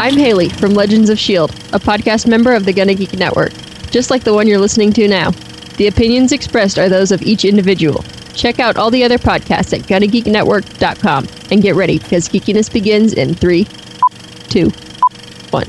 I'm Haley from Legends of S.H.I.E.L.D., a podcast member of the Gonna Geek Network, just like the one you're listening to now. The opinions expressed are those of each individual. Check out all the other podcasts at GonnaGeekNetwork.com and get ready because geekiness begins in 3, 2, 1.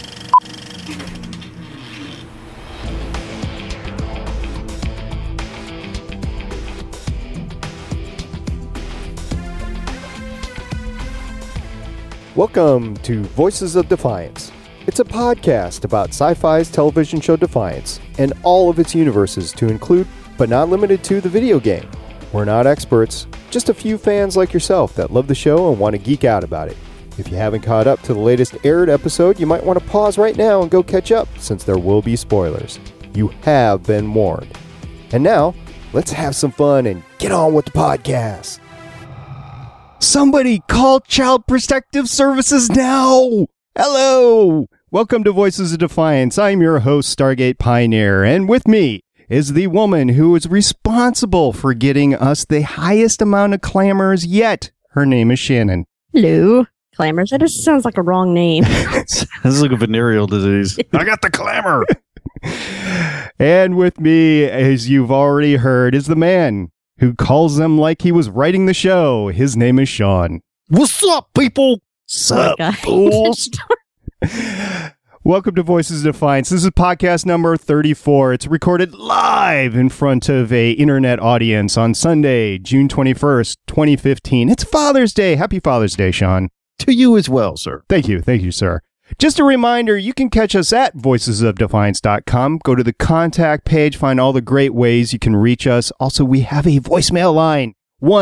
Welcome to Voices of Defiance. It's a podcast about sci-fi's television show Defiance and all of its universes to include, but not limited to, the video game. We're not experts, just a few fans like yourself that love the show and want to geek out about it. If you haven't caught up to the latest aired episode, you might want to pause right now and go catch up, since there will be spoilers. You have been warned. And now, let's have some fun and get on with the podcast. Somebody call Child Protective Services now! Hello! Welcome to Voices of Defiance. I'm your host, Stargate Pioneer, and with me is the woman who is responsible for getting us the highest amount of clamors yet. Her name is Shannon. Hello. Clamors? That just sounds like a wrong name. This is like a venereal disease. I got the clamor! And with me, as you've already heard, is the man who calls them like he was writing the show. His name is Sean. What's up, people? Sup, fools? Welcome to Voices of Defiance. This is podcast number 34. It's recorded live in front of a internet audience on Sunday, June 21st, 2015. It's Father's Day. Happy Father's Day, Sean. To you as well, sir. Thank you. Thank you, sir. Just a reminder, you can catch us at voicesofdefiance.com. Go to the contact page, find all the great ways you can reach us. Also, we have a voicemail line,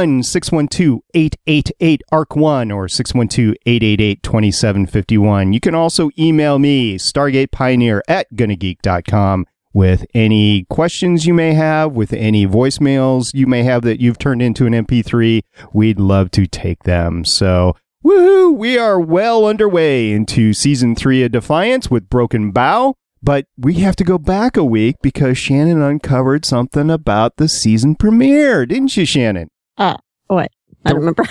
1-612-888-ARC1 or 612-888-2751. You can also email me, stargatepioneer@gonnageek.com, with any questions you may have, with any voicemails you may have that you've turned into an MP3. We'd love to take them. So, woohoo! We are well underway into Season 3 of Defiance with Broken Bow, but we have to go back a week because Shannon uncovered something about the season premiere, didn't you, Shannon? What? I don't remember.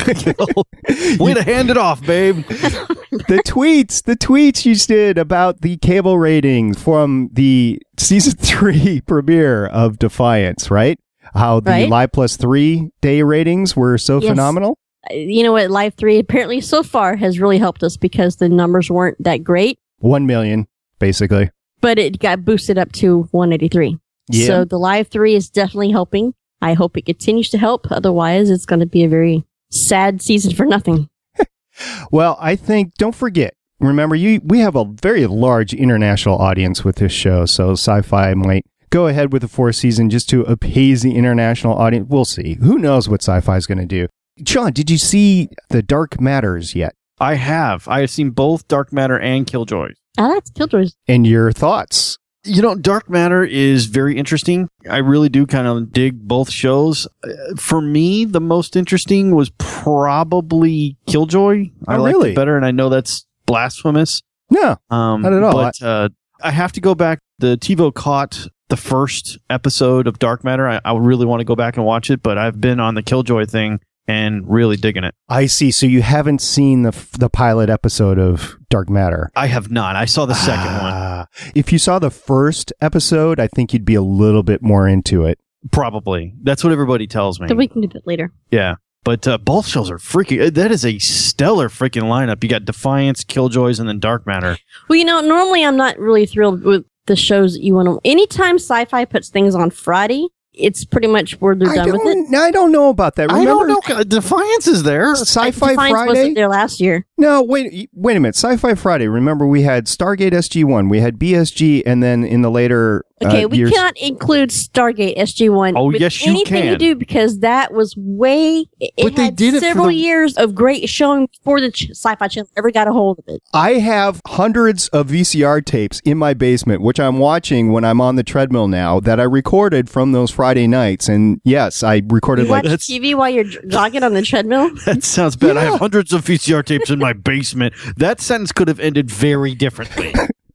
Way to hand it off, babe. The tweets you did about the cable ratings from the Season 3 premiere of Defiance, right? How the Live Plus 3 day ratings were so phenomenal? You know what? Live 3 apparently so far has really helped us because the numbers weren't that great. 1 million, basically. But it got boosted up to 183. Yeah. So the Live 3 is definitely helping. I hope it continues to help. Otherwise, it's going to be a very sad season for nothing. Well, I think, don't forget, remember, we have a very large international audience with this show, so Sci-Fi might go ahead with the 4th season just to appease the international audience. We'll see. Who knows what Sci-Fi is going to do? Sean, did you see the Dark Matters yet? I have. I have seen both Dark Matter and Killjoys. I like Killjoys. And your thoughts? You know, Dark Matter is very interesting. I really do kind of dig both shows. For me, the most interesting was probably Killjoy. I liked it better, and I know that's blasphemous. No, not at all. But I have to go back. The TiVo caught the first episode of Dark Matter. I really want to go back and watch it, but I've been on the Killjoy thing and really digging it. I see. So you haven't seen the pilot episode of Dark Matter? I have not. I saw the second one. If you saw the first episode, I think you'd be a little bit more into it. Probably. That's what everybody tells me. So we can do that later. Yeah. But both shows are freaking... That is a stellar freaking lineup. You got Defiance, Killjoys, and then Dark Matter. Well, you know, normally I'm not really thrilled with the shows that you want to... Anytime Sci-Fi puts things on Friday, it's pretty much where they're done with it. I don't know about that. Remember, I don't know. Defiance is there. Sci-Fi Defiance Friday wasn't there last year. No, wait a minute. Sci-Fi Friday. Remember, we had Stargate SG-1, we had BSG, and then in the later we years, cannot include Stargate SG-1. Oh, with yes, you anything can. you do because that was way. It they had did it for several the- years of great showing before the Sci-Fi Channel ever got a hold of it. I have hundreds of VCR tapes in my basement, which I'm watching when I'm on the treadmill now, that I recorded from those Friday nights. And yes, I recorded You watch TV while you're jogging on the treadmill? That sounds bad. I have hundreds of VCR tapes in my basement. That sentence could have ended very differently.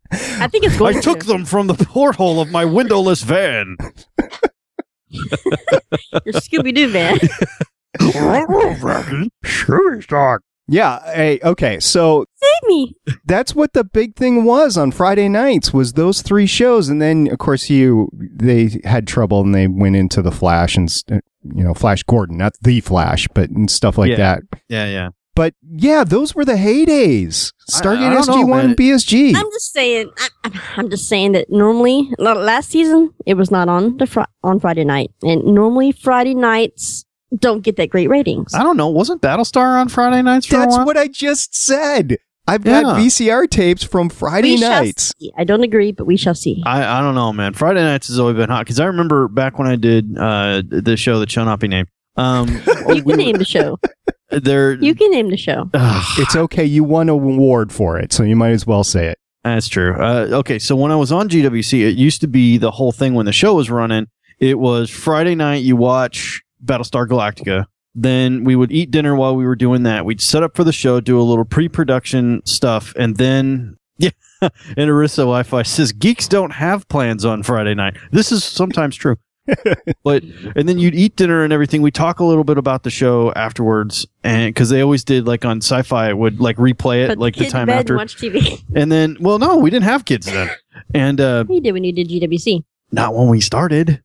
I think it's going I took them from the porthole of my windowless van. Your Scooby-Doo van. Scooby Dog. Yeah. Hey, okay. So Save me. That's what the big thing was on Friday nights, was those 3 shows. And then, of course, they had trouble and they went into the Flash and, Flash Gordon, not the Flash, but and stuff like that. Yeah. But yeah, those were the heydays. Stargate SG-1 and BSG. I'm just saying that normally, last season, it was not on on Friday night. And normally Friday nights don't get that great ratings. I don't know. Wasn't Battlestar on Friday nights for a while? That's what I just said. I've got VCR tapes from Friday nights. I don't agree, but we shall see. I don't know, man. Friday nights has always been hot because I remember back when I did the show that shall not be named. You can name the show. You can name the show. It's okay. You won an award for it, so you might as well say it. That's true. Okay, so when I was on GWC, it used to be the whole thing when the show was running. It was Friday night, you watch Battlestar Galactica. Then we would eat dinner while we were doing that. We'd set up for the show, do a little pre-production stuff, and then, and Arissa Wi-Fi says, geeks don't have plans on Friday night. This is sometimes true. And then you'd eat dinner and everything. We talk a little bit about the show afterwards, and because they always did, like on Sci-Fi, it would like replay it, but like the time after. Watch TV. And then, well, no, we didn't have kids then. And you did when you did GWC. Not when we started.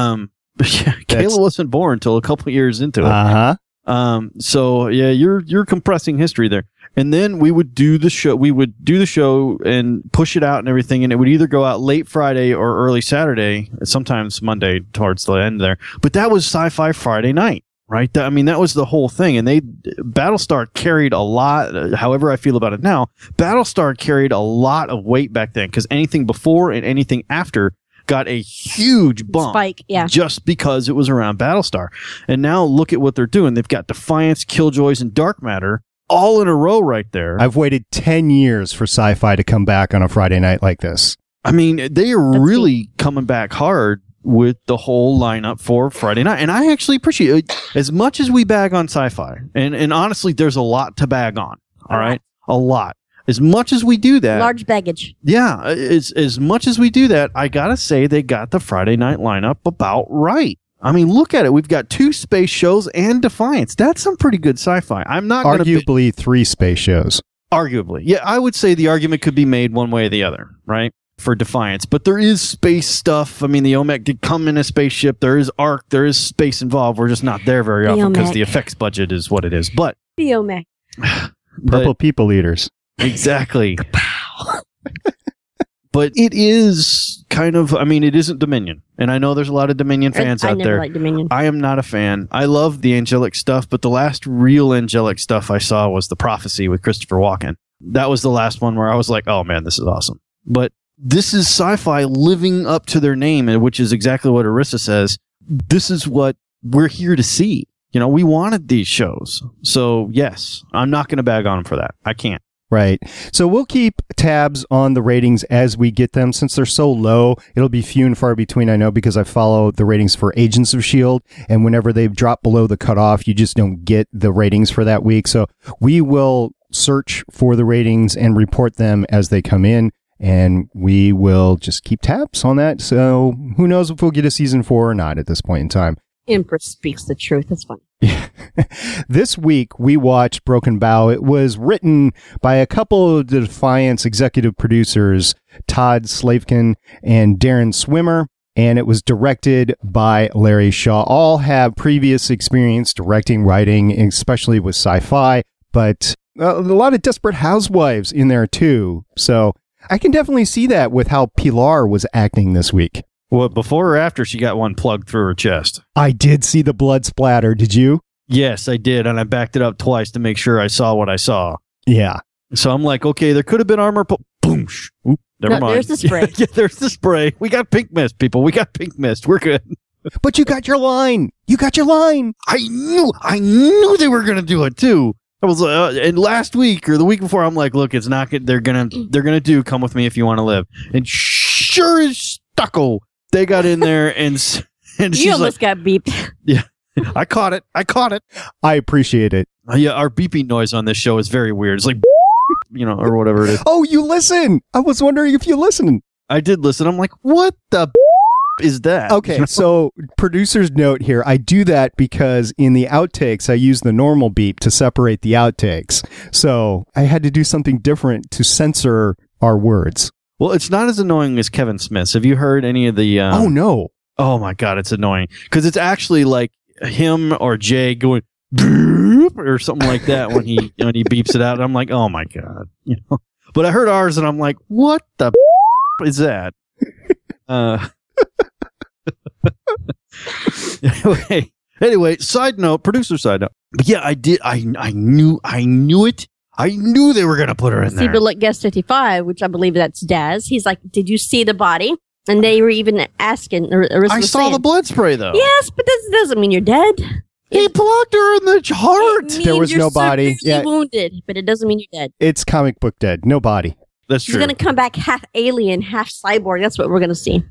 Kayla wasn't born until a couple of years into it. So yeah, you're compressing history there. And then we would do the show. We would do the show and push it out and everything. And it would either go out late Friday or early Saturday, sometimes Monday towards the end there. But that was Sci-Fi Friday night, right? That was the whole thing. And Battlestar carried a lot. However I feel about it now, Battlestar carried a lot of weight back then because anything before and anything after got a huge bump spike, just because it was around Battlestar. And now look at what they're doing. They've got Defiance, Killjoys, and Dark Matter all in a row right there. I've waited 10 years for Sci-Fi to come back on a Friday night like this. I mean, they are really coming back hard with the whole lineup for Friday night. And I actually appreciate it. As much as we bag on Sci-Fi, and honestly, there's a lot to bag on. All right? A lot. As much as we do that, large baggage. Yeah, as much as we do that, I gotta say they got the Friday night lineup about right. I mean, look at it. We've got 2 space shows and Defiance. That's some pretty good sci-fi. I'm not arguably 3 space shows. Arguably, yeah. I would say the argument could be made one way or the other, right? For Defiance, but there is space stuff. I mean, the OMEC did come in a spaceship. There is Ark. There is space involved. We're just not there very often because the effects budget is what it is. But the OMEC, Purple People Eaters. Exactly. But it is kind of, I mean, it isn't Dominion. And I know there's a lot of Dominion fans out there. I never liked Dominion. I am not a fan. I love the angelic stuff, but the last real angelic stuff I saw was The Prophecy with Christopher Walken. That was the last one where I was like, oh man, this is awesome. But this is Sci-Fi living up to their name, which is exactly what Arissa says. This is what we're here to see. We wanted these shows. So yes, I'm not going to bag on them for that. I can't. Right. So we'll keep tabs on the ratings as we get them. Since they're so low, it'll be few and far between, I know, because I follow the ratings for Agents of S.H.I.E.L.D. And whenever they've dropped below the cutoff, you just don't get the ratings for that week. So we will search for the ratings and report them as they come in. And we will just keep tabs on that. So who knows if we'll get a season 4 or not at this point in time. Empress speaks the truth. That's fine. Yeah. This week, we watched Broken Bow. It was written by a couple of the Defiance executive producers, Todd Slavkin and Darren Swimmer, and it was directed by Larry Shaw. All have previous experience directing, writing, especially with sci-fi, but a lot of Desperate Housewives in there, too. So I can definitely see that with how Pilar was acting this week. Well, before or after she got one plugged through her chest? I did see the blood splatter. Did you? Yes, I did. And I backed it up twice to make sure I saw what I saw. Yeah. So I'm like, okay, there could have been armor. Boom. Oop, never mind. There's the spray. Yeah, there's the spray. We got pink mist, people. We got pink mist. We're good. But you got your line. You got your line. I knew they were going to do it too. I was and last week or the week before, I'm like, look, it's not good. They're gonna do Come With Me If You Want to Live. And sure as stucco, they got in there and she's you almost got beeped. Yeah, I caught it. I appreciate it. Yeah, our beeping noise on this show is very weird. It's like, or whatever it is. Oh, you listen. I was wondering if you listen. I did listen. I'm like, what the? is that? Okay, so producer's note here. I do that because in the outtakes, I use the normal beep to separate the outtakes. So I had to do something different to censor our words. Well, it's not as annoying as Kevin Smith's. Have you heard any of the... oh, no. Oh, my God, it's annoying. Because it's actually like him or Jay going... Boop, or something like that when he beeps it out. And I'm like, oh, my God. You know. But I heard ours, and I'm like, what the is that? Anyway, side note, producer side note. But yeah, I did. I knew it. I knew they were going to put her in there. See, but look, guest 55, which I believe that's Daz. He's like, did you see the body? And they were even asking. I saw the blood spray, though. Yes, but that doesn't mean you're dead. He plugged her in the heart. There was no body. Yeah, wounded, but it doesn't mean you're dead. It's comic book dead. No body. That's true. He's going to come back half alien, half cyborg. That's what we're going to see.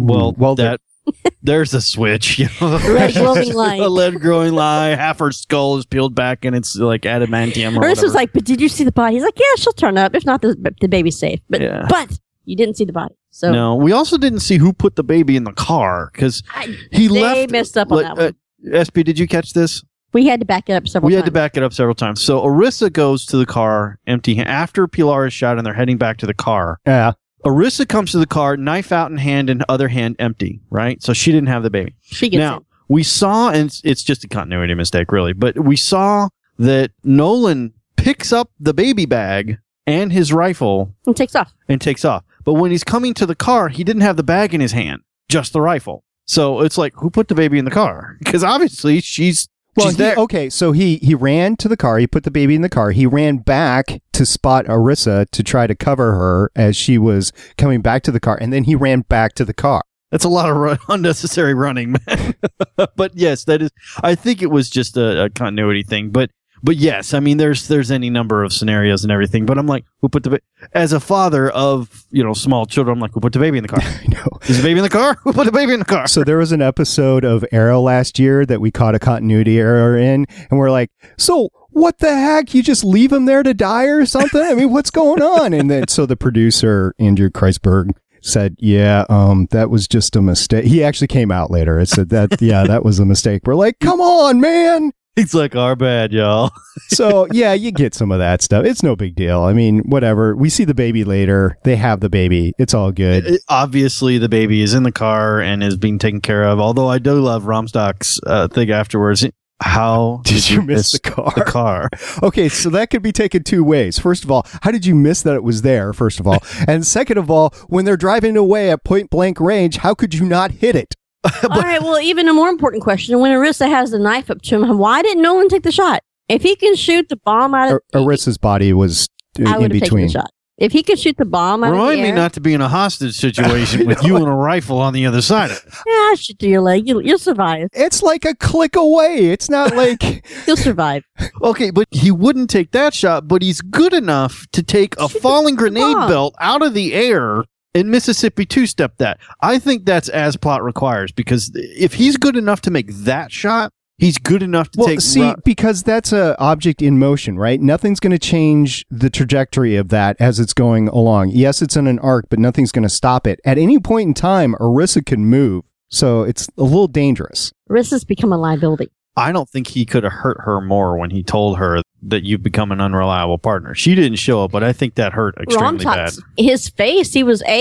There's a switch. You know? Red glowing light. A lead growing light. Half her skull is peeled back, and it's like adamantium. Or Urs was like, "But did you see the body?" He's like, "Yeah, she'll turn up. If not, the baby's safe." But you didn't see the body. So no, we also didn't see who put the baby in the car because they messed up on that one. SP, did you catch this? We had to back it up several times. We had to back it up several times. So Orissa goes to the car empty after Pilar is shot and they're heading back to the car. Yeah. Orissa comes to the car, knife out in hand and other hand empty, right? So she didn't have the baby. She gets now, in. we saw, and it's just a continuity mistake, really, but we saw that Nolan picks up the baby bag and his rifle. And takes off. But when he's coming to the car, he didn't have the bag in his hand, just the rifle. So it's like, who put the baby in the car? Because obviously she's there. Okay, so he ran to the car. He put the baby in the car. He ran back to spot Orissa to try to cover her as she was coming back to the car, and then he ran back to the car. That's a lot of unnecessary running, man. But yes, that is. I think it was just a continuity thing. But yes, I mean, there's any number of scenarios and everything. But I'm like, who put the as a father of small children, I'm like, who put the baby in the car? I know. Is the baby in the car? Who put the baby in the car? So there was an episode of Arrow last year that we caught a continuity error in, and we're like, so what the heck? You just leave him there to die or something? I mean, what's going on? And then so the producer Andrew Kreisberg said, yeah, that was just a mistake. He actually came out later. It said that, yeah, that was a mistake. We're like, come on, man. He's like, our bad, y'all. So, yeah, you get some of that stuff. It's no big deal. I mean, whatever. We see the baby later. They have the baby. It's all good. Obviously, the baby is in the car and is being taken care of. Although I do love Romstock's thing afterwards. How did you miss the car? The car. Okay, so that could be taken two ways. First of all, how did you miss that it was there, first of all? And second of all, when they're driving away at point blank range, how could you not hit it? All right, well, even a more important question. When Orissa has the knife up to him, why didn't Nolan take the shot? If he can shoot the bomb out of... Orissa's body was in between. I would have taken the shot. If he could shoot the bomb out of the air... Remind me not to be in a hostage situation with you and a rifle on the other side of it. Yeah, I'll shoot through your leg. You'll survive. It's like a click away. It's not like... You'll survive. Okay, but he wouldn't take that shot, but he's good enough to take a falling grenade belt out of the air and Mississippi two-step that. I think that's as plot requires, because if he's good enough to make that shot, he's good enough to take... See, because that's an object in motion, right? Nothing's going to change the trajectory of that as it's going along. Yes, it's in an arc, but nothing's going to stop it. At any point in time, Orissa can move, so it's a little dangerous. Orissa's become a liability. I don't think he could have hurt her more when he told her that you've become an unreliable partner. She didn't show up, but I think that hurt extremely bad. His face, he was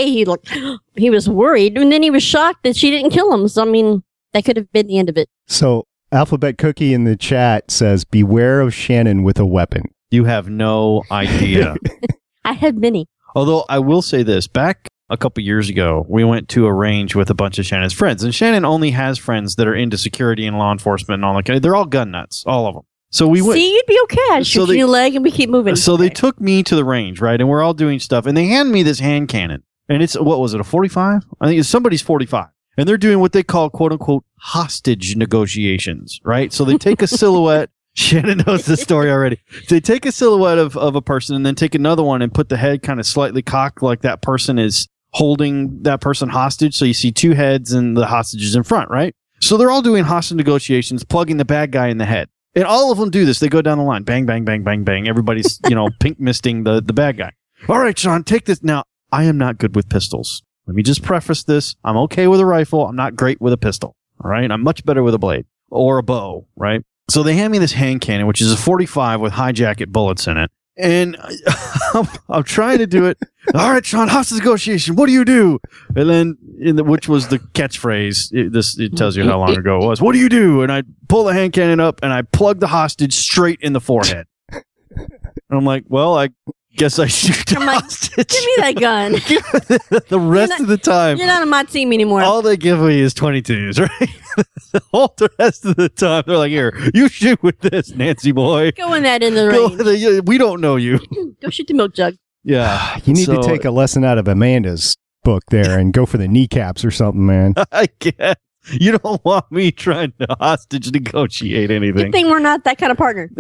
worried, and then he was shocked that she didn't kill him. So, I mean, that could have been the end of it. So, Alphabet Cookie in the chat says, beware of Shannon with a weapon. You have no idea. I have many. Although, I will say this. Back a couple years ago, we went to a range with a bunch of Shannon's friends. And Shannon only has friends that are into security and law enforcement and all that kind of... They're all gun nuts, all of them. So we went... See, you'd be okay. I'd shoot your leg and we keep moving. So they took me to the range, right? And we're all doing stuff. And they hand me this hand cannon. And it's, what was it, a 45? I think it's somebody's 45. And they're doing what they call, quote unquote, hostage negotiations, right? So they take a silhouette. Shannon knows this story already. They take a silhouette of a person and then take another one and put the head kind of slightly cocked like that person is holding that person hostage. So you see two heads and the hostages in front, right? So they're all doing hostage negotiations, plugging the bad guy in the head. And all of them do this. They go down the line. Bang, bang, bang, bang, bang. Everybody's, pink misting the bad guy. All right, Sean, take this. Now, I am not good with pistols. Let me just preface this. I'm okay with a rifle. I'm not great with a pistol. All right. I'm much better with a blade or a bow. Right. So they hand me this hand cannon, which is a 45 with high jacket bullets in it. And I'm trying to do it. All right, Sean, hostage negotiation. What do you do? And then, which was the catchphrase. It tells you how long ago it was. What do you do? And I pull the hand cannon up and I plug the hostage straight in the forehead. And I'm like, well, I guess I shoot the hostage. Give me that gun. The rest of the time. You're not on my team anymore. All they give me is 22s, right? The rest of the time, they're like, here, you shoot with this, Nancy boy. Go in that in the range. We don't know you. Go shoot the milk jug. Yeah. You need to take a lesson out of Amanda's book there and go for the kneecaps or something, man. I guess. You don't want me trying to hostage negotiate anything. Good thing we're not that kind of partner.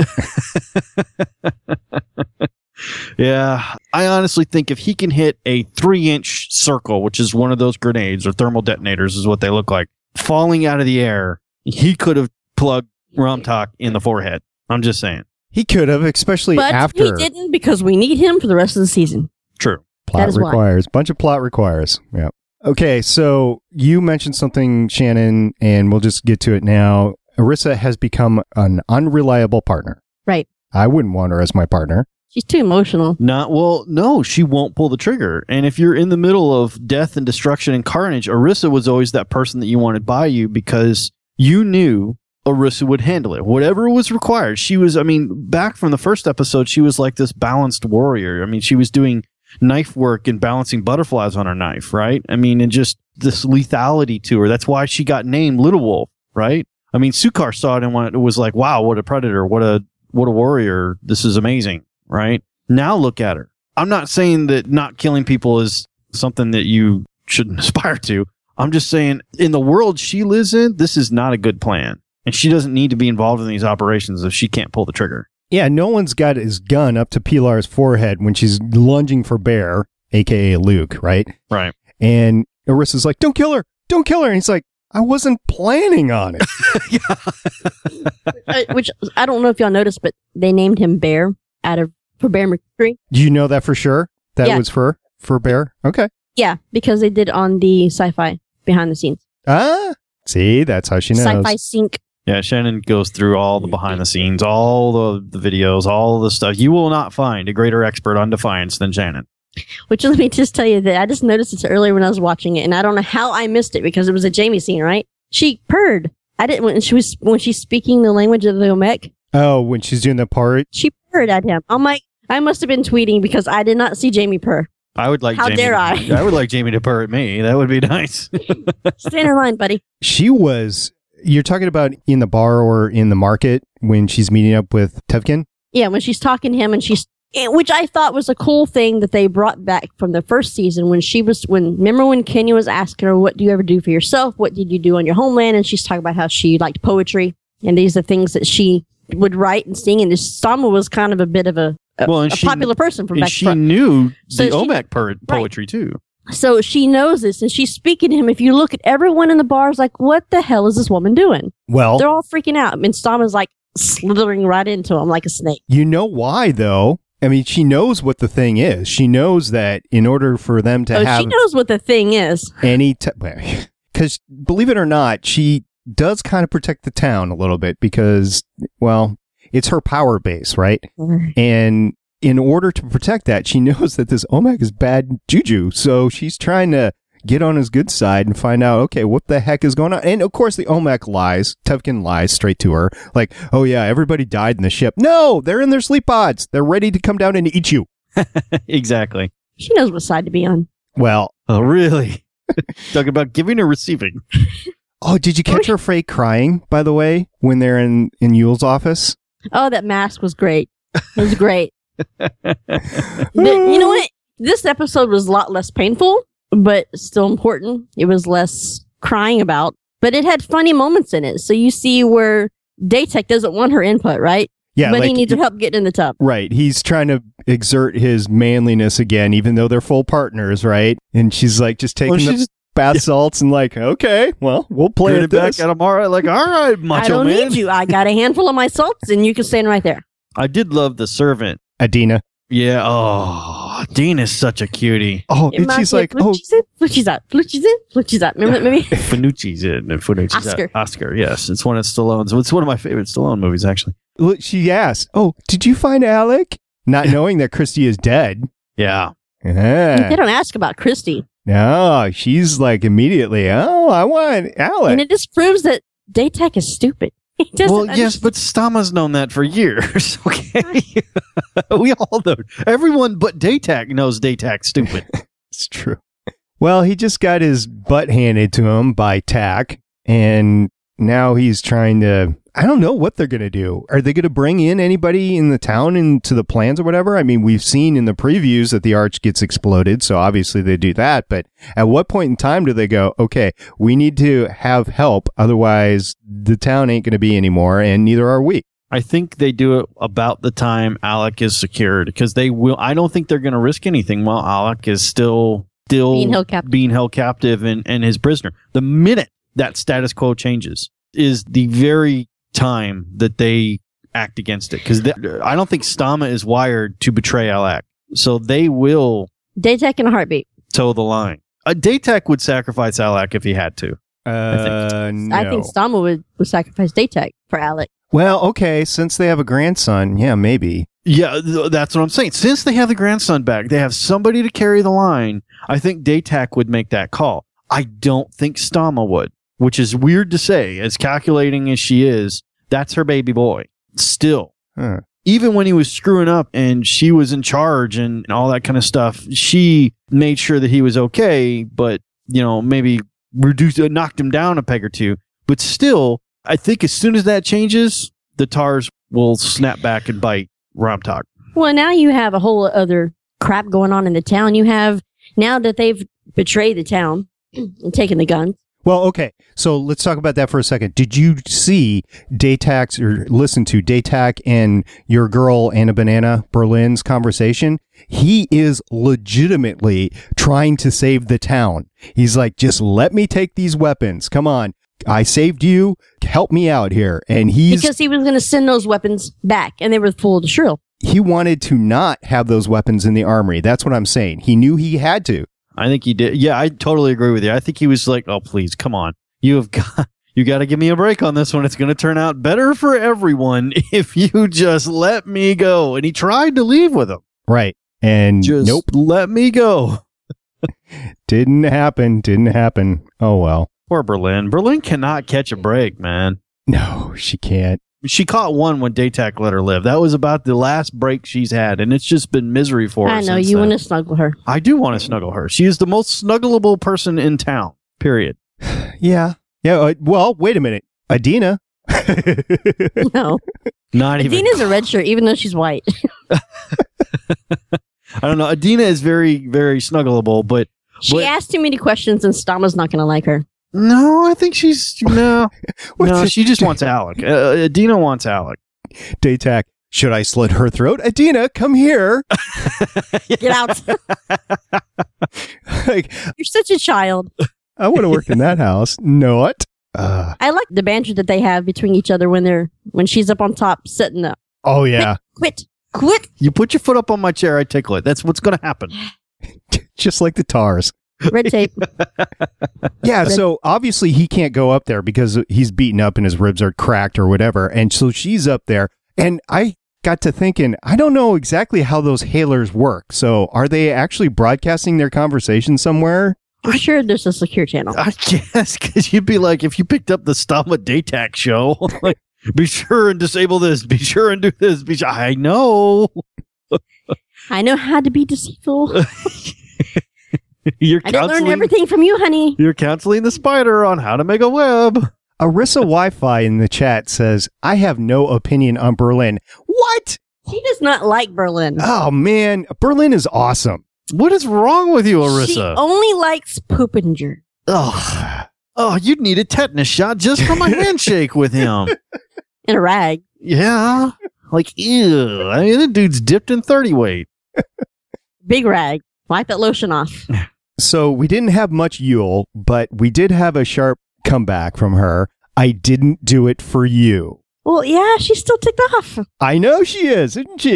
Yeah. I honestly think if he can hit a 3-inch circle, which is one of those grenades or thermal detonators is what they look like, falling out of the air, he could have plugged Ramtak in the forehead. I'm just saying. He could have, especially but after. He didn't because we need him for the rest of the season. True. Plot requires. Bunch of plot requires. Yeah. Okay, so you mentioned something, Shannon, and we'll just get to it now. Orisa has become an unreliable partner. Right. I wouldn't want her as my partner. She's too emotional. No, she won't pull the trigger. And if you're in the middle of death and destruction and carnage, Orisa was always that person that you wanted by you because you knew Orisa would handle it. Whatever was required. She was, back from the first episode, she was like this balanced warrior. she was doing knife work and balancing butterflies on her knife, right? And just this lethality to her. That's why she got named Little Wolf, right? Sukar saw it and was like, wow, what a predator. What a warrior. This is amazing. Right? Now look at her. I'm not saying that not killing people is something that you shouldn't aspire to. I'm just saying in the world she lives in, this is not a good plan. And she doesn't need to be involved in these operations if she can't pull the trigger. Yeah, Nolan's got his gun up to Pilar's forehead when she's lunging for Bear, a.k.a. Luke, right? Right. And Orisa's like, don't kill her. Don't kill her. And he's like, I wasn't planning on it. Which I don't know if y'all noticed, but they named him Bear for Bear McCreary. Do you know that for sure? That was for Bear? Okay. Yeah, because they did on the Sci-Fi behind the scenes. Ah, see, that's how she knows. Sci-Fi Sync. Yeah, Shannon goes through all the behind the scenes, all the videos, all the stuff. You will not find a greater expert on Defiance than Shannon. Which let me just tell you that I just noticed this earlier when I was watching it, and I don't know how I missed it because it was a Jamie scene, right? She purred. I didn't when she's speaking the language of the Omek. Oh, when she's doing the part, she purred at him. I'm like, I must have been tweeting because I did not see Jamie purr. I would like. How Jamie dare I? I would like Jamie to purr at me. That would be nice. Stay in line, buddy. She was. You're talking about in the bar or in the market when she's meeting up with Tevkin? Yeah, when she's talking to him and which I thought was a cool thing that they brought back from the first season remember when Kenya was asking her, what do you ever do for yourself? What did you do on your homeland? And she's talking about how she liked poetry and these are things that she would write and sing. And Sama was kind of a bit of a popular person from back then. She knew the Omek poetry right. too. So she knows this and she's speaking to him. If you look at everyone in the bar is like, what the hell is this woman doing? Well, they're all freaking out. And Sama's like slithering right into him like a snake. You know why though? She knows what the thing is. She knows that in order for them to have... she knows what the thing is. Because, believe it or not, she does kind of protect the town a little bit because, well, it's her power base, right? And in order to protect that, she knows that this Omek is bad juju. So she's trying to get on his good side and find out, okay, what the heck is going on? And of course, the Omek lies. Tevkin lies straight to her. Like, oh yeah, everybody died in the ship. No, they're in their sleep pods. They're ready to come down and eat you. Exactly. She knows what side to be on. Well. Oh, really? Talking about giving or receiving. Oh, did you catch her fake crying, by the way, when they're in Yule's office? Oh, that mask was great. It was great. You know what? This episode was a lot less painful, but still important. It was less crying about, but it had funny moments in it. So you see where Datek doesn't want her input, right? Yeah, but he needs her help getting in the tub. Right. He's trying to exert his manliness again, even though they're full partners, right? And she's like just taking the bath salts and like, okay, well, we'll play it back at Amara. Like, all right, macho man. I don't need you. I got a handful of my salts and you can stand right there. I did love the servant. Adina. Yeah. Oh, Dean is such a cutie. Oh, and she's like, Flucci's out. Remember that movie? Finucci's in and Finucci's Oscar. Oscar, yes. It's one of Stallone's. It's one of my favorite Stallone movies, actually. look, she asked, "Oh, did you find Alec?" Not knowing that Christy is dead. Yeah. Yeah. They don't ask about Christy. No, she's like immediately, "Oh, I want Alec." And it just proves that Datek is stupid. He doesn't Well, yes, but Stama's known that for years, okay? We all know. Everyone but Datak knows Datak's stupid. It's true. Well, he just got his butt handed to him by Tak, and now he's trying to... I don't know what they're going to do. Are they going to bring in anybody in the town into the plans or whatever? I mean, we've seen in the previews that the arch gets exploded, so obviously they do that. But at what point in time do they go, okay, we need to have help, otherwise the town ain't going to be anymore, and neither are we? I think they do it about the time Alec is secured, because they will... I don't think they're going to risk anything while Alec is still being held captive and his prisoner. The minute that status quo changes is the very time that they act against it, because I don't think Stama is wired to betray Alec, so they will Datek in a heartbeat toe the line. Datek would sacrifice Alec if he had to. No. I think Stama would sacrifice Datek for Alec. Well, okay, since they have a grandson, yeah, maybe. Yeah, that's what I'm saying. Since they have the grandson back, they have somebody to carry the line. I think Datek would make that call. I don't think Stama would, which is weird to say, as calculating as she is. That's her baby boy. Still. Huh. Even when he was screwing up and she was in charge and all that kind of stuff, she made sure that he was okay, but, maybe knocked him down a peg or two. But still, I think as soon as that changes, the Tars will snap back and bite Ramtak. Well, now you have a whole other crap going on in the town. You have, now that they've betrayed the town and taken the guns. Well, okay, so let's talk about that for a second. Did you see Datak's, or listen to Datak and your girl Anna Banana Berlin's conversation? He is legitimately trying to save the town. He's like, just let me take these weapons. Come on. I saved you. Help me out here. And because he was going to send those weapons back, and they were full of the shrill. He wanted to not have those weapons in the armory. That's what I'm saying. He knew he had to. I think he did. Yeah, I totally agree with you. I think he was like, oh, please, come on. You got to give me a break on this one. It's going to turn out better for everyone if you just let me go. And he tried to leave with him. Right. And just nope. Let me go. Didn't happen. Oh, well. Poor Berlin. Berlin cannot catch a break, man. No, she can't. She caught one when Datak let her live. That was about the last break she's had, and it's just been misery for her. I know, you want to snuggle her. I do want to snuggle her. She is the most snuggleable person in town, period. Yeah. Well, wait a minute. Adina. No. Not even. Adina's a red shirt, even though she's white. I don't know. Adina is very, very snuggleable, but... She asked too many questions, and Stama's not going to like her. No, I think she's... No, she just wants Alec. Adina wants Alec. Datak, should I slit her throat? Adina, come here. Get out. Like, you're such a child. I want to work in that house. Not. I like the banter that they have between each other when she's up on top, setting up. Oh, yeah. Quit. You put your foot up on my chair, I tickle it. That's what's going to happen. Just like the Tars. Red tape. Yeah, so obviously he can't go up there because he's beaten up and his ribs are cracked or whatever. And so she's up there. And I got to thinking, I don't know exactly how those hailers work. So are they actually broadcasting their conversation somewhere? I'm sure there's a secure channel. I guess, because you'd be like, if you picked up the Stama Datak show, like, be sure and disable this, be sure and do this. I know. I know how to be deceitful. I didn't learn everything from you, honey. You're counseling the spider on how to make a web. Arissa Wi-Fi in the chat says, I have no opinion on Berlin. What? She does not like Berlin. Oh, man. Berlin is awesome. What is wrong with you, Arissa? She only likes Poopinger. Oh, you'd need a tetanus shot just from a handshake with him. In a rag. Yeah. Like, ew. I mean, the dude's dipped in 30 weight. Big rag. Wipe that lotion off. So we didn't have much Yule, but we did have a sharp comeback from her. I didn't do it for you. Well, yeah, she's still ticked off. I know she is, isn't she?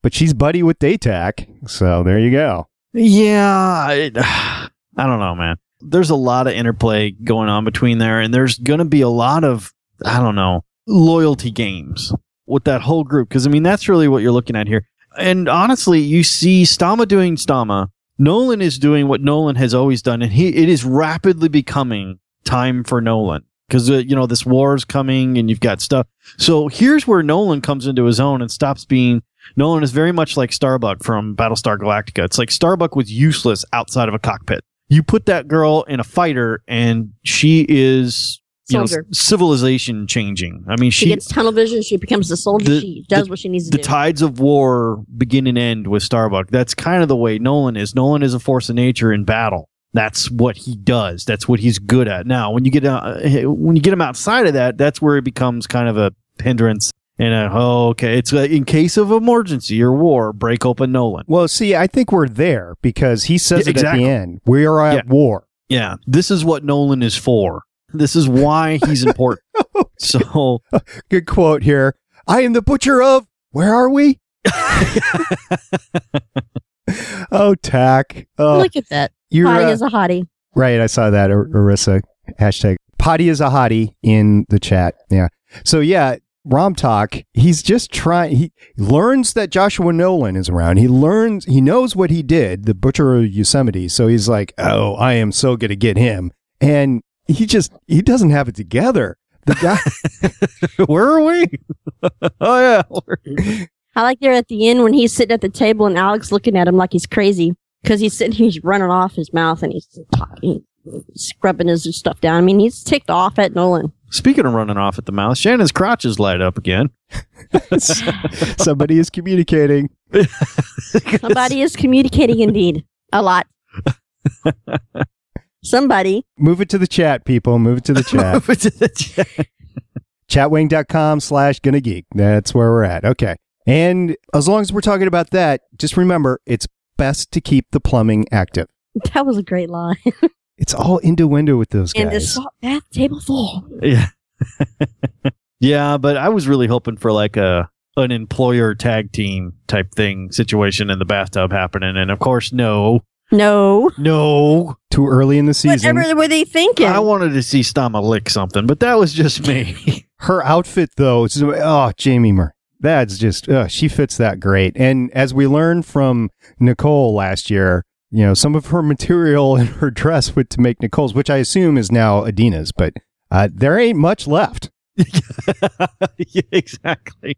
but she's buddy with Datak, so there you go. Yeah, I don't know, man. There's a lot of interplay going on between there, and there's going to be a lot of, I don't know, loyalty games with that whole group, because, I mean, that's really what you're looking at here. And honestly, you see Stama doing Stama. Nolan is doing what Nolan has always done, and it is rapidly becoming time for Nolan. Because, this war is coming, and you've got stuff. So here's where Nolan comes into his own and stops being... Nolan is very much like Starbuck from Battlestar Galactica. It's like Starbuck was useless outside of a cockpit. You put that girl in a fighter, and she is... civilization changing. I mean, she gets tunnel vision. She becomes a soldier. She does what she needs to do. The tides of war begin and end with Starbuck. That's kind of the way Nolan is. Nolan is a force of nature in battle. That's what he does. That's what he's good at. Now, when you get him outside of that, that's where it becomes kind of a hindrance. And it's in case of emergency or war, break open Nolan. Well, see, I think we're there because he says it at the end. We are at war. Yeah, this is what Nolan is for. This is why he's important. So, good quote here. I am the butcher of... Where are we? Oh, Tack. Look at that. Potty is a hottie. Right, I saw that, Arissa. Hashtag Potty is a hottie in the chat. Yeah. So, yeah, Romtok, he's just trying... He learns that Joshua Nolan is around. He knows what he did, the Butcher of Yosemite. So he's like, oh, I am so going to get him. And he doesn't have it together. The guy... Where are we? Oh, yeah. I like there at the end when he's sitting at the table and Alex looking at him like he's crazy because he's running off his mouth and he's talking, scrubbing his stuff down. I mean, he's ticked off at Nolan. Speaking of running off at the mouth, Shannon's crotches light up again. Somebody is communicating. Somebody is communicating indeed. A lot. Somebody. Move it to the chat, people. Move it to the chat. Move it to the chat. Chatwing.com/GonnaGeek. That's where we're at. Okay. And as long as we're talking about that, just remember, it's best to keep the plumbing active. That was a great line. It's all innuendo with those guys. And the salt bath table full. Yeah. Yeah, but I was really hoping for like an employer tag team type thing situation in the bathtub happening. And of course, no. Too early in the season. Whatever were they thinking? I wanted to see Stama lick something, but that was just me. Her outfit, though, Jamie Murray. That's just, she fits that great. And as we learned from Nicole last year, some of her material in her dress went to make Nicole's, which I assume is now Adina's, but there ain't much left. Yeah, exactly.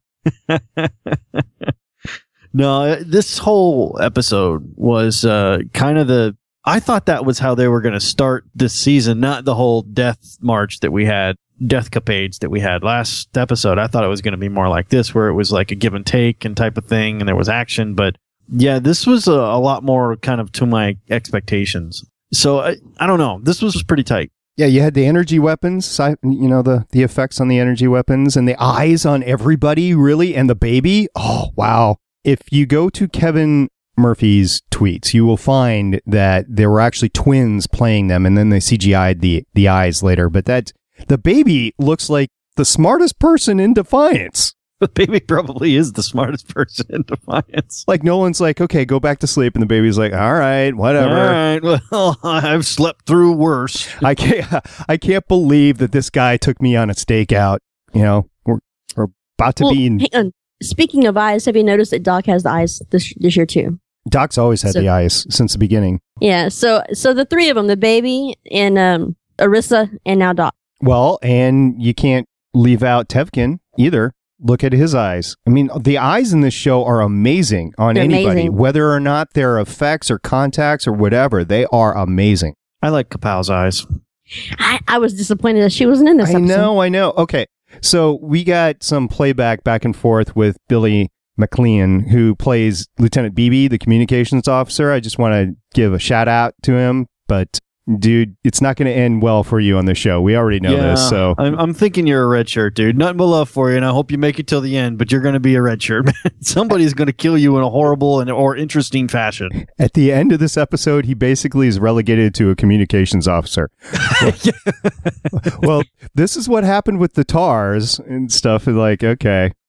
No, this whole episode was kind of I thought that was how they were going to start this season, not the whole death march that we had. Death capades that we had last episode. I thought it was going to be more like this, where it was like a give and take and type of thing, and there was action. But yeah, this was a lot more kind of to my expectations. So I don't know. This was pretty tight. Yeah, you had the energy weapons, the effects on the energy weapons, and the eyes on everybody, really, and the baby. Oh, wow. If you go to Kevin Murphy's tweets, you will find that there were actually twins playing them, and then they CGI'd the eyes later. But the baby looks like the smartest person in Defiance. The baby probably is the smartest person in Defiance. Like Nolan's like, okay, go back to sleep. And the baby's like, all right, whatever. All right, well, I've slept through worse. I can't believe that this guy took me on a stakeout. We're about to be in... Hang on. Speaking of eyes, have you noticed that Doc has the eyes this year too? Doc's always had the eyes since the beginning. Yeah, so the three of them, the baby and Arissa and now Doc. Well, and you can't leave out Tevkin either. Look at his eyes. I mean, the eyes in this show are amazing on anybody. Amazing. Whether or not they're effects or contacts or whatever, they are amazing. I like Kapow's eyes. I was disappointed that she wasn't in this episode. I know. Okay, so we got some playback back and forth with Billy McLean, who plays Lieutenant Beebe, the communications officer. I just want to give a shout out to him, but... Dude, it's not going to end well for you on the show. We already know this. So I'm thinking you're a red shirt, dude. Nothing but love for you, and I hope you make it till the end. But you're going to be a red shirt. Somebody's going to kill you in a horrible or interesting fashion. At the end of this episode, he basically is relegated to a communications officer. Well, this is what happened with the TARS and stuff. Like, okay,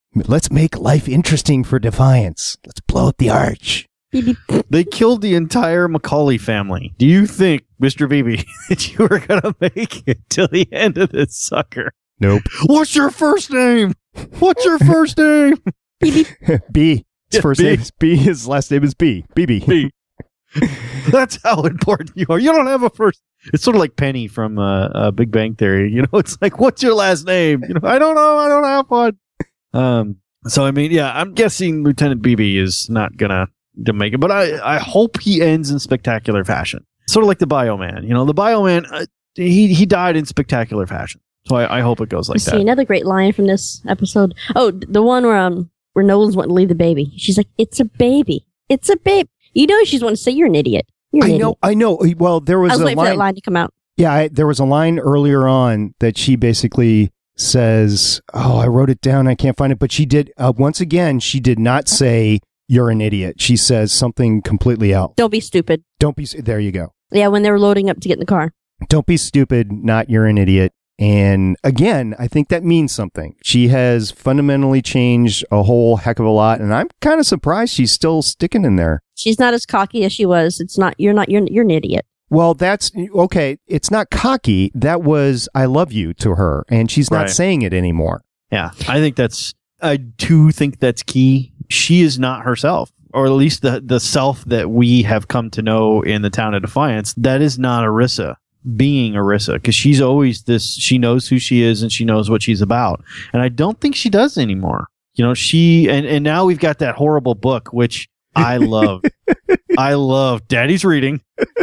Let's make life interesting for Defiance. Let's blow up the arch. They killed the entire Macaulay family. Do you think, Mr. Beebe, that you were going to make it till the end of this sucker? Nope. What's your first name? What's your first name? B. His first name is B. His last name is B. BB. B. That's how important you are. You don't have a first. It's sort of like Penny from Big Bang Theory. You know, it's like, what's your last name? You know, I don't know. I don't have one. So, I mean, yeah, I'm guessing Lieutenant Beebe is not going to make it, but I hope he ends in spectacular fashion. Sort of like the Bioman. You know, the Bioman, he died in spectacular fashion. So I hope it goes like that. See, another great line from this episode. Oh, the one where Nolan's wanting to leave the baby. She's like, it's a baby. It's a baby. You know she's wanting to say you're an idiot. I know. Well, there was I was a waiting line for that line to come out. Yeah, there was a line earlier on that she basically says, I wrote it down. I can't find it. But she did, once again, she did not say, you're an idiot. She says something completely else. Don't be stupid. There you go. Yeah, when they were loading up to get in the car. Don't be stupid, not you're an idiot. And again, I think that means something. She has fundamentally changed a whole heck of a lot. And I'm kind of surprised she's still sticking in there. She's not as cocky as she was. You're an idiot. Well, that's okay. It's not cocky. That was, I love you to her. And she's not saying it anymore. Yeah. I do think that's key. She is not herself, or at least the self that we have come to know in the town of Defiance. That is not Arissa being Arissa, because she's always this, she knows who she is and she knows what she's about. And I don't think she does anymore. You know, and now we've got that horrible book, which I love. I love. Daddy's reading.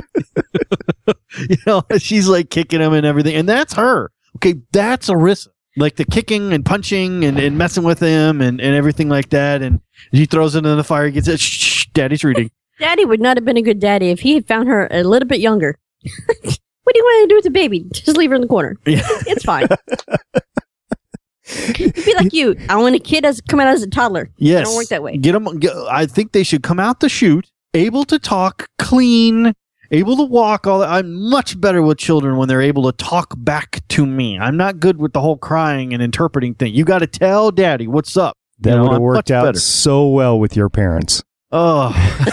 You know, she's like kicking him and everything. And that's her. Okay, that's Arissa. Like the kicking and punching and messing with him and everything like that. And he throws it in the fire, gets it. Shh, Daddy's reading. Daddy would not have been a good daddy if he had found her a little bit younger. What do you want to do with the baby? Just leave her in the corner. Yeah. It's fine. It'd be like you. I want a kid come out as a toddler. Yes. It don't work that way. I think they should come out the chute, able to talk, clean, able to walk. All that. I'm much better with children when they're able to talk back to me. I'm not good with the whole crying and interpreting thing. You got to tell Daddy what's up. That would have worked out so well with your parents. Oh.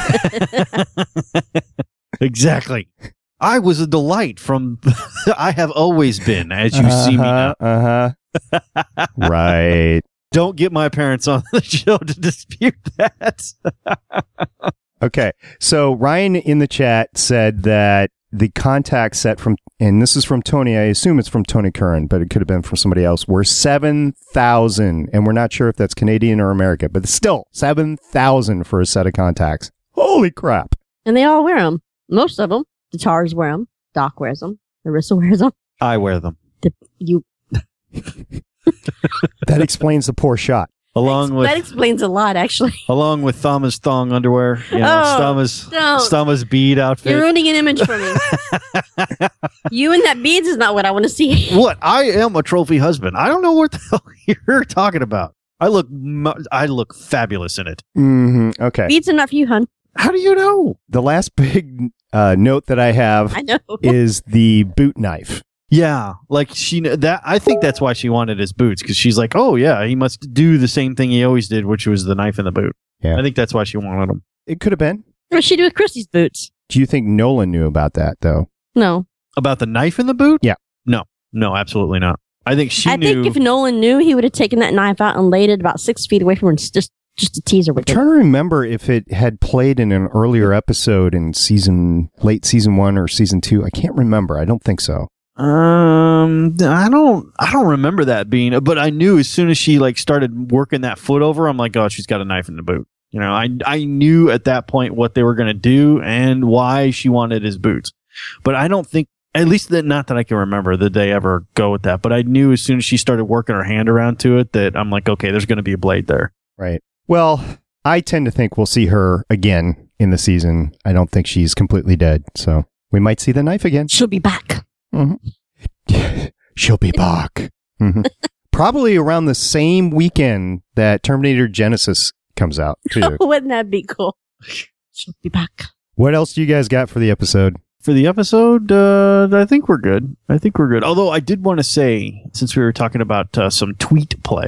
Exactly. I was a delight from I have always been, as you see me now. Right. Don't get my parents on the show to dispute that. Okay. So Ryan in the chat said that the contact set from, and this is from Tony, I assume it's from Tony Curran, but it could have been from somebody else, were 7,000. And we're not sure if that's Canadian or American, but it's still 7,000 for a set of contacts. Holy crap. And they all wear them. Most of them. The Tars wear them. Doc wears them. Arissa wears them. I wear them. That explains the poor shot. That explains a lot, actually. Along with Thama's thong underwear, you know, Stama's bead outfit. You're ruining an image for me. You and that beads is not what I want to see. What? I am a trophy husband. I don't know what the hell you're talking about. I look fabulous in it. Mm-hmm. Okay. Beads are not for you, hun. How do you know? The last big note that I have is the boot knife. Yeah, like I think that's why she wanted his boots, because she's like, oh yeah, he must do the same thing he always did, which was the knife in the boot. Yeah, I think that's why she wanted them. It could have been. What did she do with Christy's boots? Do you think Nolan knew about that though? No. About the knife in the boot? Yeah. No, absolutely not. I think I think if Nolan knew, he would have taken that knife out and laid it about 6 feet away from her and just to tease her with it. I'm trying to remember if it had played in an earlier episode in late season 1 or season 2. I can't remember. I don't think so. I don't remember that being, but I knew as soon as she like started working that foot over, I'm like, oh, she's got a knife in the boot. You know, I knew at that point what they were going to do and why she wanted his boots. But I don't think, at least not that I can remember, that they ever go with that. But I knew as soon as she started working her hand around to it that I'm like, okay, there's going to be a blade there. Right. Well, I tend to think we'll see her again in the season. I don't think she's completely dead. So we might see the knife again. She'll be back. Mm-hmm. She'll be back. Mm-hmm. Probably around the same weekend that Terminator Genesis comes out, too. Wouldn't that be cool? She'll be back. What else do you guys got for the episode? For the episode, I think we're good. Although I did want to say, since we were talking about some tweet play,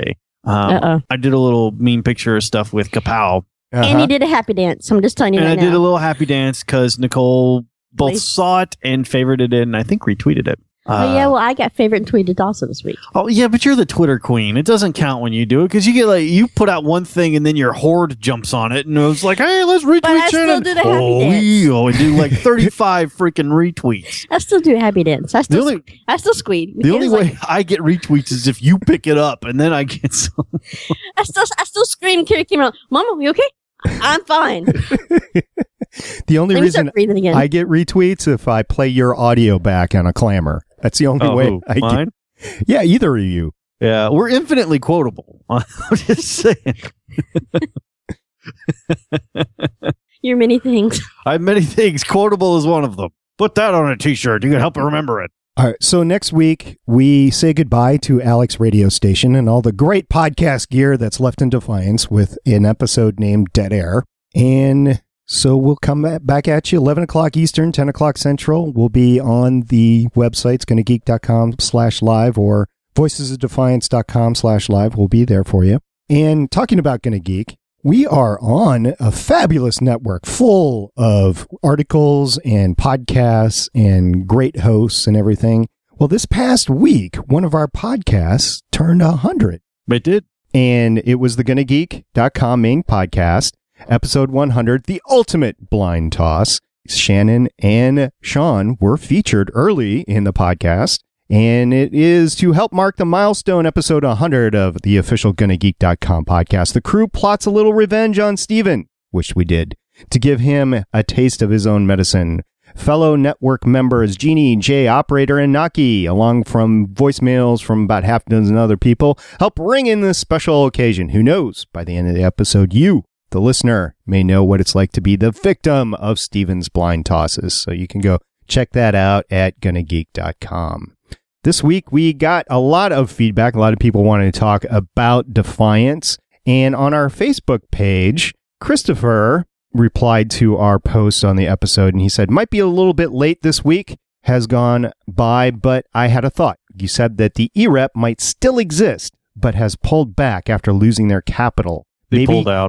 I did a little meme picture of stuff with Kapow. And he did a happy dance. I'm just telling you and right now. I did a little happy dance because Nicole both saw it and favorited it, and I think retweeted it. Well, I got favorite and tweeted also this week. Oh, yeah, but you're the Twitter queen. It doesn't count when you do it because you get you put out one thing and then your horde jumps on it, and it was like, hey, let's retweet. But I still do the happy dance. And do 35 freaking retweets. I still do a happy dance. I still squeed. The only way I get retweets is if you pick it up, and then I get some. I still scream, Carrie came out, Mama, you okay? I'm fine. The only reason I get retweets if I play your audio back on a clamor. That's the only way I mine? get. Yeah, either of you. Yeah, we're infinitely quotable. I'm just saying. You're many things. I'm many things. Quotable is one of them. Put that on a t-shirt. You can help me remember it. All right, so next week, we say goodbye to Alex Radio Station and all the great podcast gear that's left in Defiance with an episode named Dead Air. And so we'll come back at you 11 o'clock Eastern, 10 o'clock Central. We'll be on the websites, gonnageek.com/live or voicesofdefiance.com/live. We'll be there for you. And talking about Gonna Geek, we are on a fabulous network full of articles and podcasts and great hosts and everything. Well, this past week, one of our podcasts turned 100. It did. And it was the GonnaGeek.com main podcast, episode 100, The Ultimate Blind Toss. Shannon and Sean were featured early in the podcast. And it is to help mark the milestone episode 100 of the official GonnaGeek.com podcast. The crew plots a little revenge on Steven, which we did, to give him a taste of his own medicine. Fellow network members Jeannie, Jay, Operator, and Naki, along from voicemails from about half a dozen other people, help ring in this special occasion. Who knows, by the end of the episode, you, the listener, may know what it's like to be the victim of Steven's blind tosses. So you can go check that out at GonnaGeek.com. This week, we got a lot of feedback. A lot of people wanted to talk about Defiance. And on our Facebook page, Christopher replied to our post on the episode, and he said, might be a little bit late this week, has gone by, but I had a thought. You said that the EREP might still exist, but has pulled back after losing their capital. They pulled out.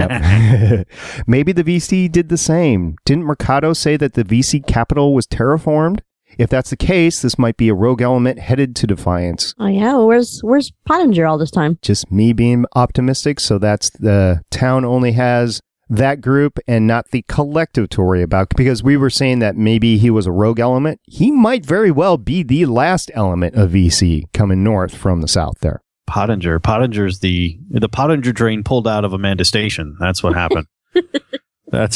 Yeah. Maybe the VC did the same. Didn't Mercado say that the VC capital was terraformed? If that's the case, this might be a rogue element headed to Defiance. Oh, yeah? Well, where's Pottinger all this time? Just me being optimistic, so that's the town only has that group and not the collective to worry about, because we were saying that maybe he was a rogue element. He might very well be the last element of VC coming north from the south there. Pottinger's the Pottinger drain pulled out of Amanda Station. That's what happened. That's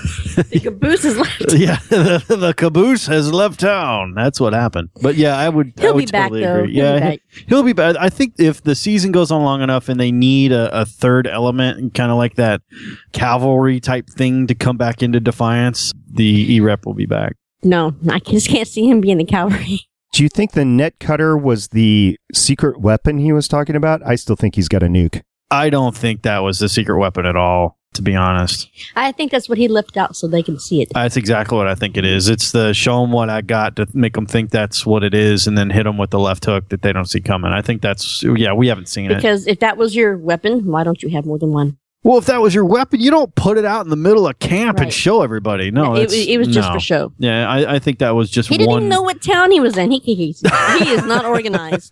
the caboose has left. Yeah, the caboose has left town. That's what happened. But yeah, He'll be totally back, agree. Though. Yeah, he'll be back. I think if the season goes on long enough and they need a third element, kind of like that cavalry type thing to come back into Defiance, the EREP will be back. No, I just can't see him being the cavalry. Do you think the net cutter was the secret weapon he was talking about? I still think he's got a nuke. I don't think that was the secret weapon at all, to be honest. I think that's what he left out so they can see it. That's exactly what I think it is. It's the show them what I got to make them think that's what it is and then hit them with the left hook that they don't see coming. I think that's, we haven't seen it. Because if that was your weapon, why don't you have more than one? Well, if that was your weapon, you don't put it out in the middle of camp and show everybody. No, it was just for show. Yeah, I think that was just He didn't even know what town he was in. He is not organized.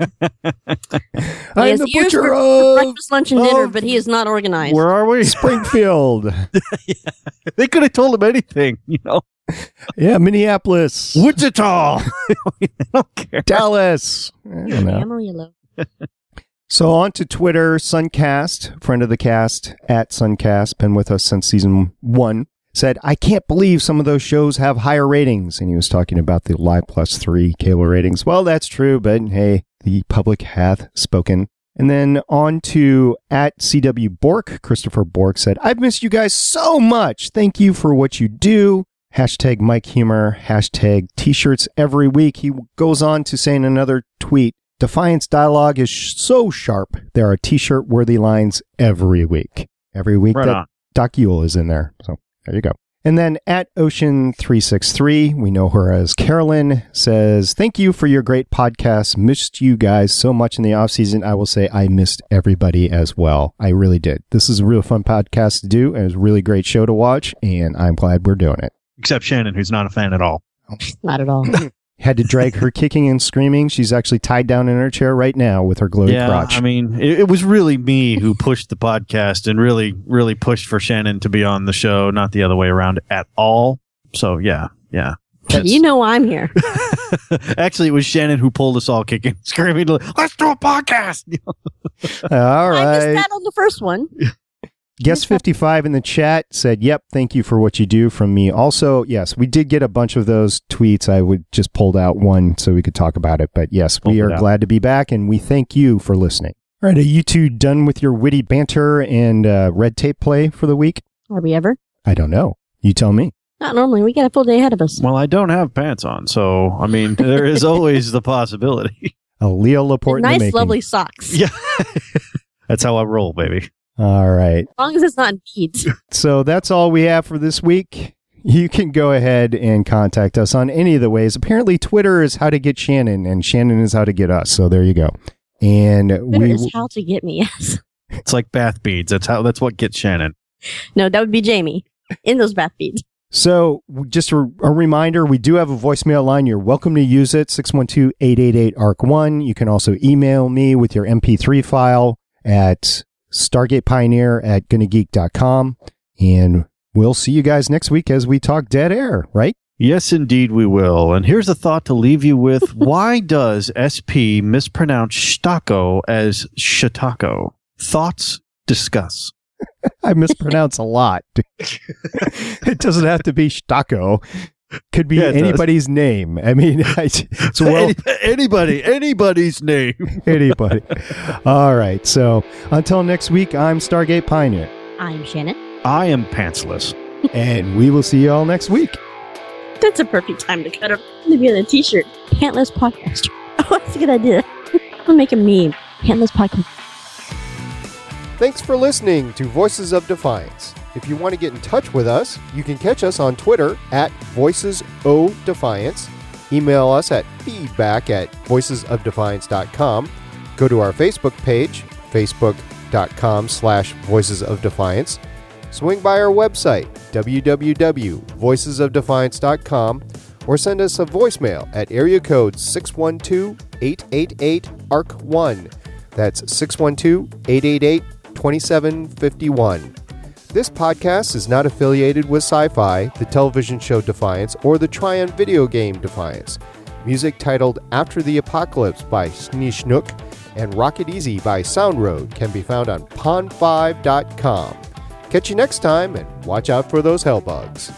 I'm the butcher for breakfast, lunch, and dinner, but he is not organized. Where are we? Springfield. Yeah. They could have told him anything, Yeah, Minneapolis. Wichita. I don't care. Dallas. I don't know. Amarillo. So on to Twitter, Suncast, friend of the cast, at Suncast, been with us since season 1, said, I can't believe some of those shows have higher ratings. And he was talking about the Live Plus 3 cable ratings. Well, that's true, but hey, the public hath spoken. And then on to at CW Bork, Christopher Bork said, I've missed you guys so much. Thank you for what you do. Hashtag Mike Humor, hashtag t-shirts every week. He goes on to say in another tweet, Defiance dialogue is so sharp. There are t-shirt worthy lines every week. Every week right that on. Doc Yule is in there. So there you go. And then at Ocean363, we know her as Carolyn, says, thank you for your great podcast. Missed you guys so much in the off season. I will say I missed everybody as well. I really did. This is a real fun podcast to do, and it was a really great show to watch, and I'm glad we're doing it. Except Shannon, who's not a fan at all. Not at all. Had to drag her kicking and screaming. She's actually tied down in her chair right now with her glowy crotch. I mean, it was really me who pushed the podcast and really, really pushed for Shannon to be on the show, not the other way around at all. So, yeah. You know I'm here. Actually, it was Shannon who pulled us all kicking and screaming, let's do a podcast! All right. I missed that on the first one. Guest 55 in the chat said, yep, thank you for what you do from me. Also, yes, we did get a bunch of those tweets. I would just pulled out one so we could talk about it. But yes, we are glad to be back, and we thank you for listening. All right, are you two done with your witty banter and red tape play for the week? Are we ever? I don't know. You tell me. Not normally. We got a full day ahead of us. Well, I don't have pants on, so, I mean, there is always the possibility. A Leo Laporte nice, in the making. lovely socks. Yeah. That's how I roll, baby. All right. As long as it's not beads. So that's all we have for this week. You can go ahead and contact us on any of the ways. Apparently, Twitter is how to get Shannon, and Shannon is how to get us. So there you go. And Twitter is how to get me, yes. It's like bath beads. That's what gets Shannon. No, that would be Jamie in those bath beads. So just a reminder, we do have a voicemail line. You're welcome to use it, 612-888-ARC1. You can also email me with your MP3 file at StargatePioneer@gonnageek.com. And we'll see you guys next week as we talk Dead Air, right? Yes, indeed we will. And here's a thought to leave you with. Why does SP mispronounce Stako as Shatako? Thoughts? Discuss. I mispronounce a lot. It doesn't have to be Stako. Could be anybody's name. I mean, anybody's name. Anybody. All right. So until next week, I'm Stargate Pioneer. I'm Shannon. I am Pantsless. And we will see you all next week. That's a perfect time to cut up. Maybe on a t-shirt. Pantless Podcaster. Oh, that's a good idea. I'll make a meme. Pantless Podcast. Thanks for listening to Voices of Defiance. If you want to get in touch with us, you can catch us on Twitter at VoicesODefiance. Email us at feedback@voicesofdefiance.com. Go to our Facebook page, facebook.com/voicesofdefiance. Swing by our website, www.voicesofdefiance.com, or send us a voicemail at area code 612-888-ARC1. That's 612-888-2751. This podcast is not affiliated with Sci-Fi, the television show Defiance, or the Trion video game Defiance. Music titled After the Apocalypse by Sneeshnook and Rocket Easy by Soundroad can be found on pond5.com. Catch you next time, and watch out for those hellbugs.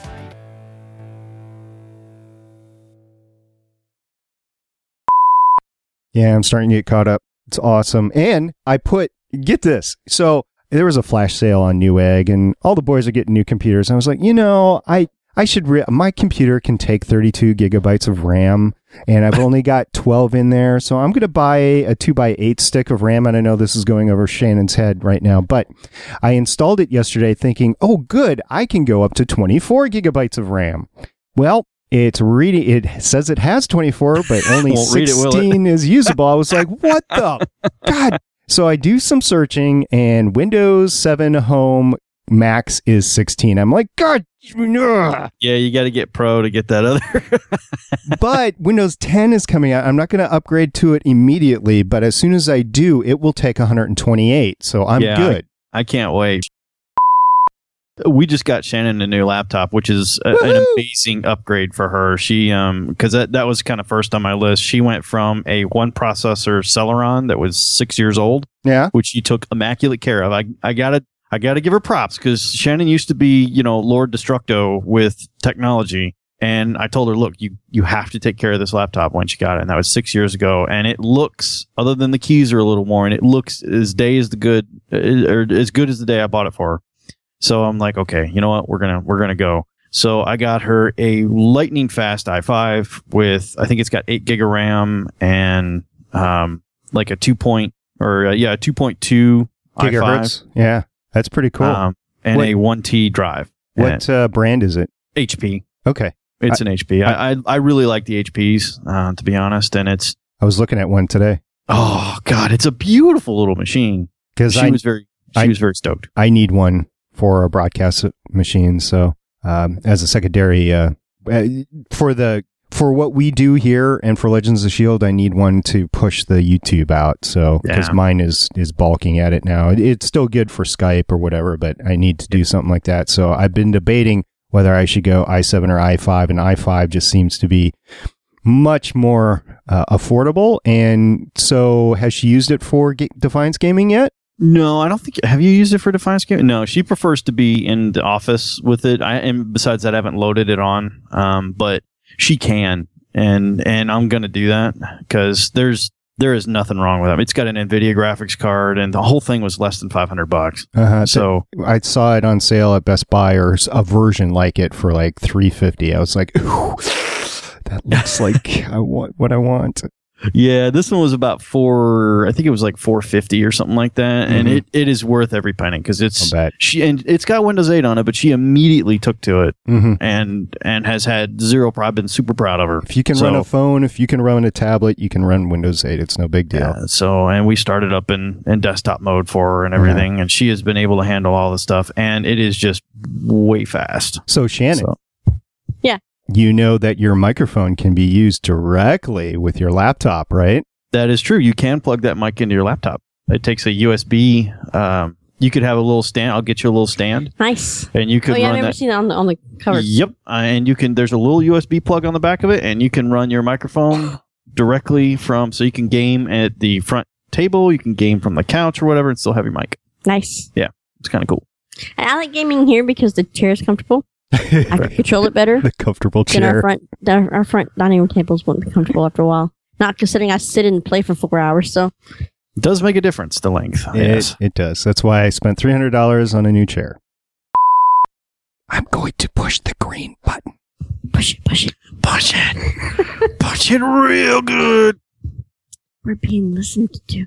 Yeah, I'm starting to get caught up. It's awesome. And get this. So there was a flash sale on Newegg, and all the boys are getting new computers. And I was like, I should, my computer can take 32 gigabytes of RAM, and I've only got 12 in there. So I'm going to buy a 2x8 stick of RAM. And I know this is going over Shannon's head right now, but I installed it yesterday thinking, oh, good, I can go up to 24 gigabytes of RAM. Well, it says it has 24, but only 16 is usable. I was like, what the God? So I do some searching, and Windows 7 Home Max is 16. I'm like, God. Ugh. Yeah, you got to get Pro to get that other. But Windows 10 is coming out. I'm not going to upgrade to it immediately, but as soon as I do, it will take 128. So I'm good. I can't wait. We just got Shannon a new laptop, which is an amazing upgrade for her. She, because that was kind of first on my list. She went from a one processor Celeron that was 6 years old, which she took immaculate care of. I gotta give her props, because Shannon used to be, Lord Destructo with technology. And I told her, look, you have to take care of this laptop when she got it. And that was 6 years ago. And it looks, other than the keys are a little worn, it looks as good as the day I bought it for her. So I'm like, okay, you know what? We're gonna go. So I got her a lightning fast i5 with, I think it's got 8 gig of RAM and like a 2.2 gigahertz. i5. Yeah, that's pretty cool. And a 1T drive. What brand is it? HP. Okay. It's an HP. I really like the HPs, to be honest. And I was looking at one today. Oh God, it's a beautiful little machine. Because she was very stoked. I need one for a broadcast machine. So as a secondary for what we do here and for Legends of S.H.I.E.L.D., I need one to push the YouTube out. So because mine is balking at it now. It's still good for Skype or whatever, but I need to do something like that. So I've been debating whether I should go i7 or i5, and i5 just seems to be much more affordable. And so has she used it for Defiance Gaming yet? No, I don't think. Have you used it for Defiance Gaming? No, she prefers to be in the office with it. And besides that, I haven't loaded it on. But she can, and I'm gonna do that because there is nothing wrong with it. It's got an NVIDIA graphics card, and the whole thing was less than $500. So I saw it on sale at Best Buy, or a version like it for like $350. I was like, ooh, that looks like what I want. Yeah, this one was about I think it was like $450 or something like that, and it is worth every penny because it's got Windows 8 on it, but she immediately took to it and has had zero problem. I've been super proud of her. If you can run a phone, if you can run a tablet, you can run Windows 8. It's no big deal. Yeah, and we started up in desktop mode for her and everything, and she has been able to handle all the stuff, and it is just way fast. So Shannon. Yeah. You know that your microphone can be used directly with your laptop, right? That is true. You can plug that mic into your laptop. It takes a USB. You could have a little stand. I'll get you a little stand. Nice. And you could run I've never seen that on the cover. Yep. And you can. There's a little USB plug on the back of it, and you can run your microphone directly from. So you can game at the front table. You can game from the couch or whatever, and still have your mic. Nice. Yeah, it's kind of cool. And I like gaming here because the chair is comfortable. I can control it better. The comfortable chair. Our front dining room tables wouldn't be comfortable after a while. Not considering I sit and play for 4 hours, so. It does make a difference, the length. It does. That's why I spent $300 on a new chair. I'm going to push the green button. Push it. Push it. Push it real good. We're being listened to.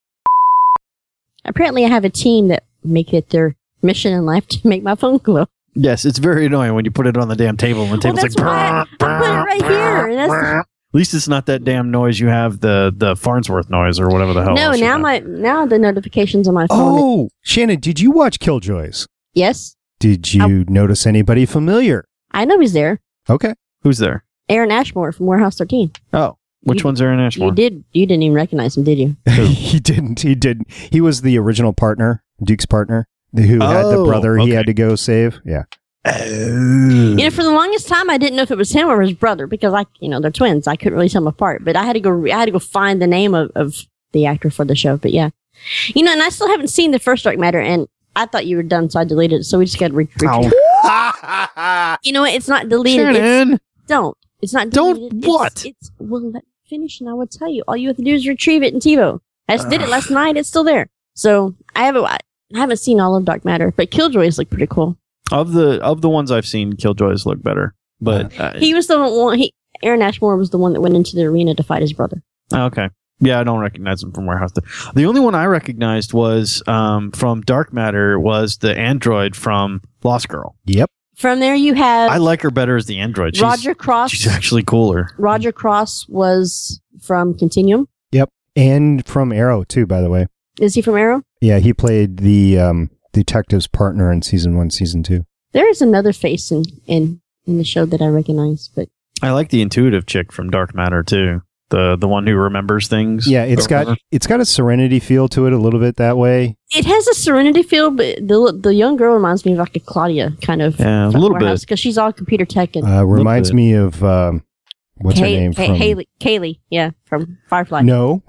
Apparently I have a team that make it their mission in life to make my phone glow. Yes, it's very annoying when you put it on the damn table and the table's like... I put it right here. At least it's not that damn noise you have, the Farnsworth noise or whatever the hell. No, now the notifications on my phone. Oh, Shannon, did you watch Killjoys? Yes. Did you notice anybody familiar? I know he's there. Okay. Who's there? Aaron Ashmore from Warehouse 13. Oh, which one's Aaron Ashmore? You didn't even recognize him, did you? He didn't. He was the original partner, Duke's partner. Who had the brother he had to go save? Yeah. For the longest time, I didn't know if it was him or his brother because they're twins. I couldn't really tell them apart. But I had to go find the name of the actor for the show. But yeah, and I still haven't seen the first Dark Matter, and I thought you were done, so I deleted it. So we just got to You know what? It's not deleted. It's not deleted. What? Well, let me finish, and I will tell you. All you have to do is retrieve it in TiVo. I just did it last night. It's still there. So I haven't seen all of Dark Matter, but Killjoys look pretty cool. Of the ones I've seen, Killjoys look better. But he was the one. Aaron Ashmore was the one that went into the arena to fight his brother. Okay. Yeah, I don't recognize him from Warehouse. The only one I recognized was from Dark Matter was the android from Lost Girl. Yep. From there you have... I like her better as the android. Roger Cross. She's actually cooler. Roger Cross was from Continuum. Yep. And from Arrow, too, by the way. Is he from Arrow? Yeah, he played the detective's partner in season 1, season 2. There is another face in the show that I recognize, but... I like the intuitive chick from Dark Matter, too. The one who remembers things. Yeah, it's got a Serenity feel to it a little bit that way. It has a Serenity feel, but the young girl reminds me of like a Claudia kind of. Yeah, a little bit because she's all computer tech and reminds me of what's her name? Kaylee, yeah, from Firefly. No.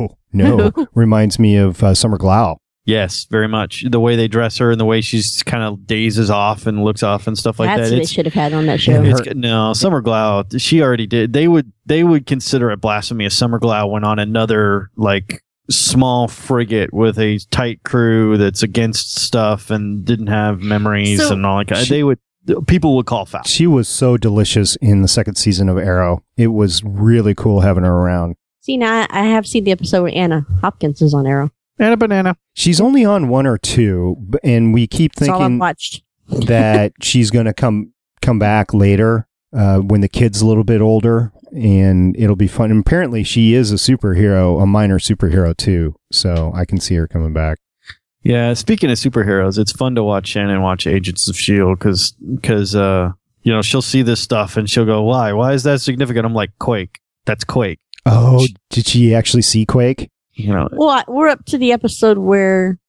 Reminds me of Summer Glau. Yes, very much. The way they dress her and the way she's kind of dazes off and looks off and stuff like that. That's what they should have had on that show. No, Summer Glau, she already did. They would consider it blasphemy if Summer Glau went on another like small frigate with a tight crew that's against stuff and didn't have memories and all that. People would call foul. She was so delicious in the second season of Arrow. It was really cool having her around. See, now I have seen the episode where Anna Hopkins is on Arrow. And a banana. She's only on 1 or 2, and we keep thinking That's all I've watched. that she's going to come come back later when the kid's a little bit older, and it'll be fun. And apparently, she is a superhero, a minor superhero too. So I can see her coming back. Yeah, speaking of superheroes, it's fun to watch Shannon watch Agents of S.H.I.E.L.D. because she'll see this stuff and she'll go, why? Why is that significant? I'm like, Quake. That's Quake. Oh, did she actually see Quake? Well, we're up to the episode where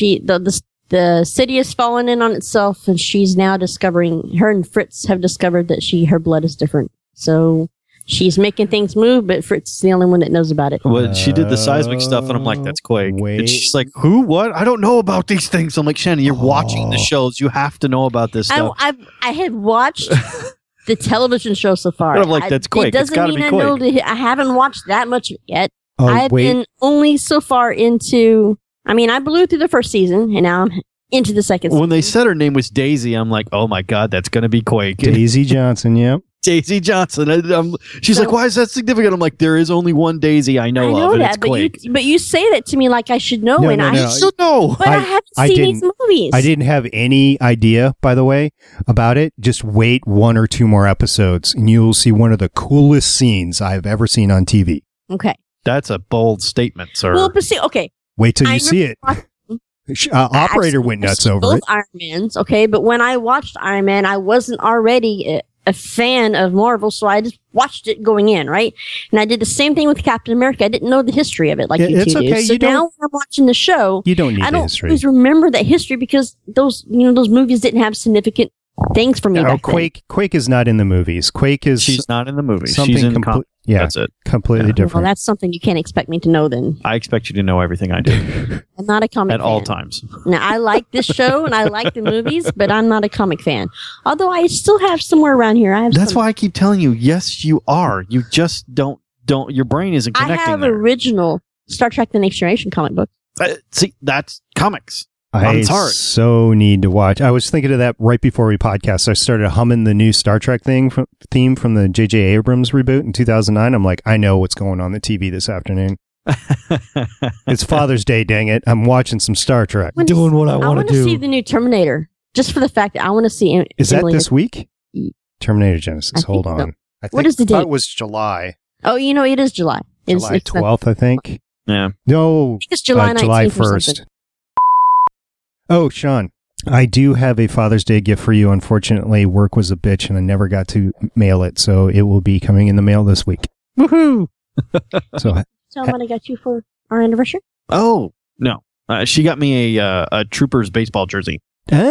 the city has fallen in on itself, and she's now discovering, her and Fritz have discovered that her blood is different. So she's making things move, but Fritz is the only one that knows about it. Well, she did the seismic stuff, and I'm like, that's Quake. And she's like, who? What? I don't know about these things. I'm like, Shannon, you're watching the shows. You have to know about this stuff. I had watched the television show so far. But I'm like, that's Quake. It doesn't mean I know I haven't watched that much yet. Oh, I've been only so far into... I mean, I blew through the first season, and now I'm into the second season. When they said her name was Daisy, I'm like, oh my God, that's going to be Quake. Daisy Johnson, yep. Daisy Johnson. She's like, why is that significant? I'm like, there is only one Daisy I know of, and it's Quake. But you say that to me like I should know, I should know. But I haven't seen these movies. I didn't have any idea, by the way, about it. Just wait 1 or 2 more episodes, and you'll see one of the coolest scenes I've ever seen on TV. Okay. That's a bold statement, sir. Well, but see, okay. Wait till you see it. Operator went nuts over both it. Iron Mans, okay, but when I watched Iron Man, I wasn't already a fan of Marvel, so I just watched it going in, right? And I did the same thing with Captain America. I didn't know the history of it like you two do. So now when I'm watching the show, you don't need I don't the history. always remember that history because those movies didn't have significant things for me. No, Quake is not in the movies. She's not in the movies. Something She's in yeah, that's it. Completely different. Well, that's something you can't expect me to know then. I expect you to know everything I do. I'm not a comic fan. At all times. Now, I like this show and I like the movies, but I'm not a comic fan. Although I still have somewhere around here. That's why I keep telling you, yes, you are. You just don't, your brain isn't connecting I have there. original Star Trek The Next Generation comic books. See, that's comics. I so need to watch. I was thinking of that right before we podcast. I started humming the new Star Trek theme from the J.J. Abrams reboot in 2009. I'm like, I know what's going on the TV this afternoon. It's Father's Day, dang it. I'm watching some Star Trek. Doing what I want to do. I want to see the new Terminator, just for the fact that I want to see... Is that this week? Terminator Genesis. Hold on. What is the date? It was July. Oh, it is July. July 12th, I think. Yeah. No. I think it's July 19th July 1st. Oh, Sean, I do have a Father's Day gift for you. Unfortunately, work was a bitch and I never got to mail it, so it will be coming in the mail this week. Woohoo! So what I got you for our anniversary? Oh, no. She got me a Troopers baseball jersey.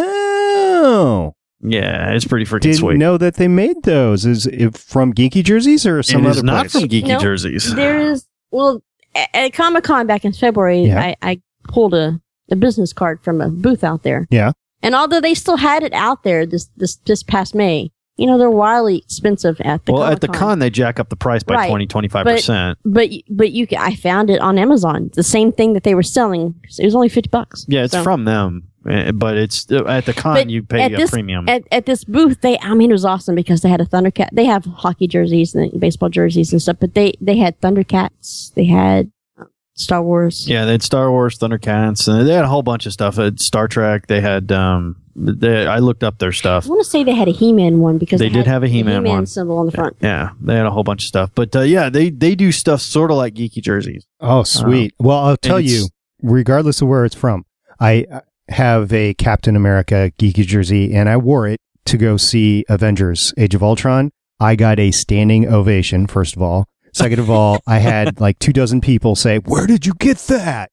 Oh. Yeah, it's pretty freaking Didn't sweet. know that they made those. Is it from Geeky Jerseys or some other place? It is not from Geeky Jerseys. There is, at Comic-Con back in February, I pulled a business card from a booth out there. Yeah. And although they still had it out there this past May, they're wildly expensive at the Comic-Con. At the con, they jack up the price by 20-25%. But I found it on Amazon. The same thing that they were selling. It was only $50. Yeah, it's from them. But it's at the con, you pay a premium. At this booth, it was awesome because they had a Thundercat. They have hockey jerseys and baseball jerseys and stuff, but they had Thundercats. They had Star Wars. Yeah, they had Star Wars, Thundercats, and they had a whole bunch of stuff. Star Trek. They had. I looked up their stuff. I want to say they had a He-Man one because they did have a He-Man one symbol on the front. Yeah, they had a whole bunch of stuff. But they do stuff sort of like Geeky Jerseys. Oh, sweet. Well, I'll tell you, regardless of where it's from, I have a Captain America Geeky jersey, and I wore it to go see Avengers: Age of Ultron. I got a standing ovation. First of all. Second of all, I had like 24 people say, "Where did you get that?"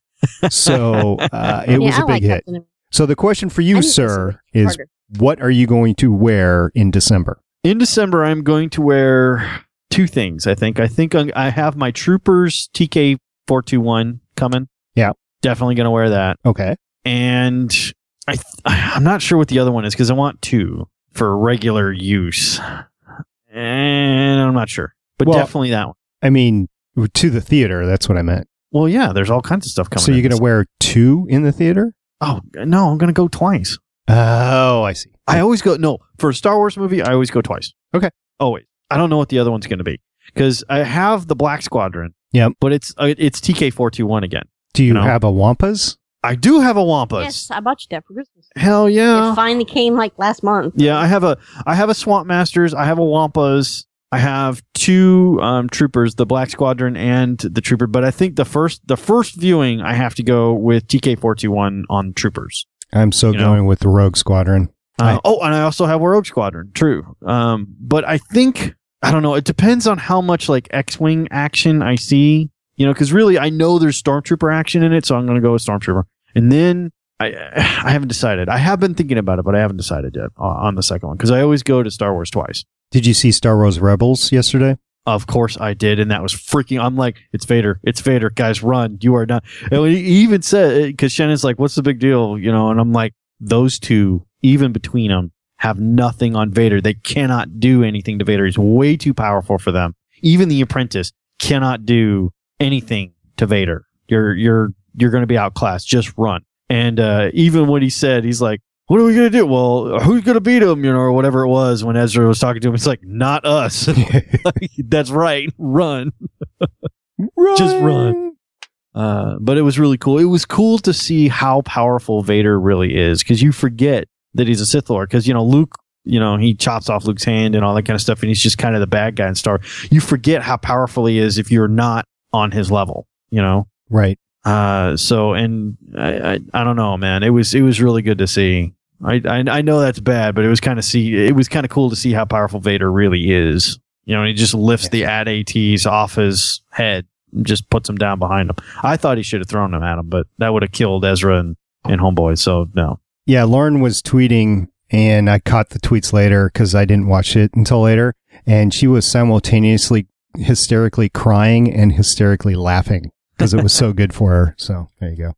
So it was a big hit. So the question for you, sir, is what are you going to wear in December? In December, I'm going to wear 2 things, I think. I have my Troopers TK421 coming. Yeah. Definitely going to wear that. Okay. And I'm not sure what the other one is because I want 2 for regular use. And I'm not sure. But definitely that one. I mean, to the theater, that's what I meant. Well, yeah, there's all kinds of stuff coming. So you're going to wear 2 in the theater? Oh, no, I'm going to go twice. Oh, I see. I always go, for a Star Wars movie, I always go twice. Okay. Always. I don't know what the other one's going to be. Because I have the Black Squadron. Yep. But it's TK421 again. Do you have a Wampas? I do have a Wampus. Yes, I bought you that for Christmas. Hell yeah. It finally came like last month. Yeah, I have a Swamp Masters. I have a Wampas. I have 2 troopers, the Black Squadron and the Trooper. But I think the first viewing, I have to go with TK421 on Troopers. I'm going with the Rogue Squadron. And I also have a Rogue Squadron. True. But I think, I don't know. It depends on how much like X-Wing action I see. Because really, I know there's Stormtrooper action in it, so I'm going to go with Stormtrooper. And then I haven't decided. I have been thinking about it, but I haven't decided yet on the second one because I always go to Star Wars twice. Did you see Star Wars Rebels yesterday? Of course I did, and that was freaking. I'm like, it's Vader, guys, run! You are not. And he even said, because Shannon's like, "What's the big deal?" And I'm like, those two, even between them, have nothing on Vader. They cannot do anything to Vader. He's way too powerful for them. Even the Apprentice cannot do anything to Vader. You're going to be outclassed. Just run. And even what he said, he's like, what are we going to do? Well, who's going to beat him? Or whatever it was when Ezra was talking to him. It's like, not us. That's right. Run. Just run. But it was really cool. It was cool to see how powerful Vader really is because you forget that he's a Sith Lord because, Luke, he chops off Luke's hand and all that kind of stuff and he's just kind of the bad guy in Star Wars. You forget how powerful he is if you're not on his level, Right. So, and I don't know, man, it was really good to see. I know that's bad, but it was kind of cool to see how powerful Vader really is. He just lifts the AT-ATs off his head and just puts them down behind him. I thought he should have thrown them at him, but that would have killed Ezra and Homeboy. So no. Yeah. Lauren was tweeting and I caught the tweets later because I didn't watch it until later. And she was simultaneously hysterically crying and hysterically laughing because it was so good for her. So there you go.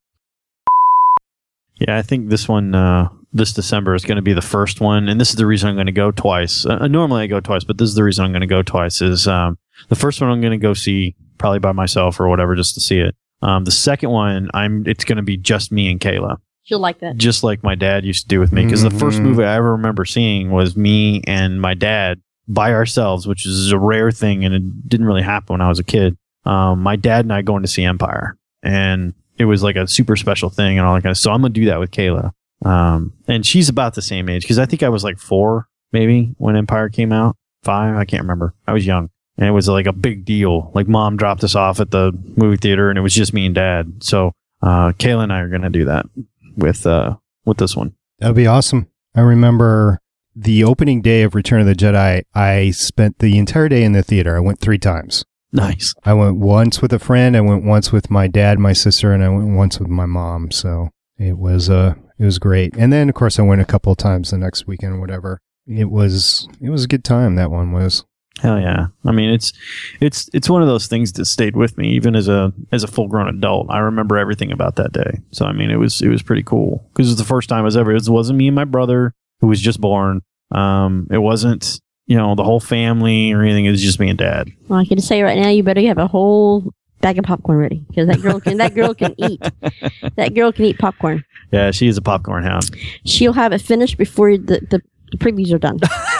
Yeah, I think this one, this December is going to be the first one. And this is the reason I'm going to go twice. Normally I go twice, but this is the reason I'm going to go twice is the first one I'm going to go see probably by myself or whatever just to see it. The second one, it's going to be just me and Kayla. She'll like that. Just like my dad used to do with me. Because the first movie I ever remember seeing was me and my dad by ourselves, which is a rare thing. And it didn't really happen when I was a kid. My dad and I going to see Empire. And it was like a super special thing and all that kind of stuff. So I'm going to do that with Kayla. And she's about the same age because I think I was like 4 maybe when Empire came out. 5, I can't remember. I was young. And it was like a big deal. Like mom dropped us off at the movie theater and it was just me and dad. So Kayla and I are going to do that with this one. That'd be awesome. I remember the opening day of Return of the Jedi. I spent the entire day in the theater. I went 3 times. Nice. I went once with a friend. I went once with my dad, my sister, and I went once with my mom. So it was great. And then of course I went a couple of times the next weekend or whatever. It was a good time. That one was. Hell yeah. I mean, it's one of those things that stayed with me even as a full grown adult. I remember everything about that day. So, I mean, it was pretty cool because it was the first time it wasn't me and my brother who was just born. It wasn't, the whole family or anything. It was just me and dad. Well, I can say right now, you better have a whole bag of popcorn ready because that girl can eat. That girl can eat popcorn. Yeah, she is a popcorn hound. She'll have it finished before the previews are done.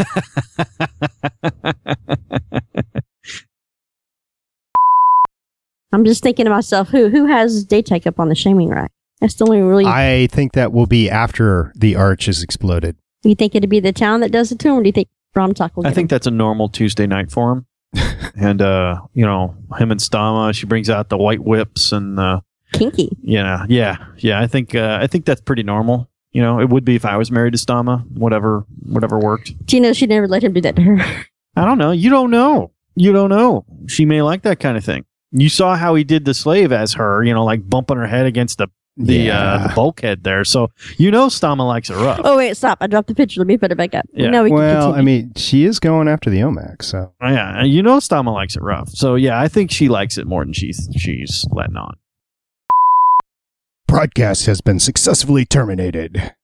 I'm just thinking to myself, who has day take up on the shaming rack? That's the only really. I think that will be after the arch is exploded. You think it'd be the town that does it to him, or do you think Bromtalk will get I think that's a normal Tuesday night for him. And, him and Stama, she brings out the white whips and... kinky. Yeah. I think that's pretty normal. It would be if I was married to Stama, whatever worked. Do you know she'd never let him do that to her? I don't know. You don't know. She may like that kind of thing. You saw how he did the slave as her, like bumping her head against the bulkhead there. So, Stama likes it rough. Oh, wait, stop. I dropped the picture. Let me put it back up. Yeah. Now we can continue. I mean, she is going after the OMAC, so. Yeah, Stama likes it rough. So, yeah, I think she likes it more than she's letting on. Broadcast has been successfully terminated.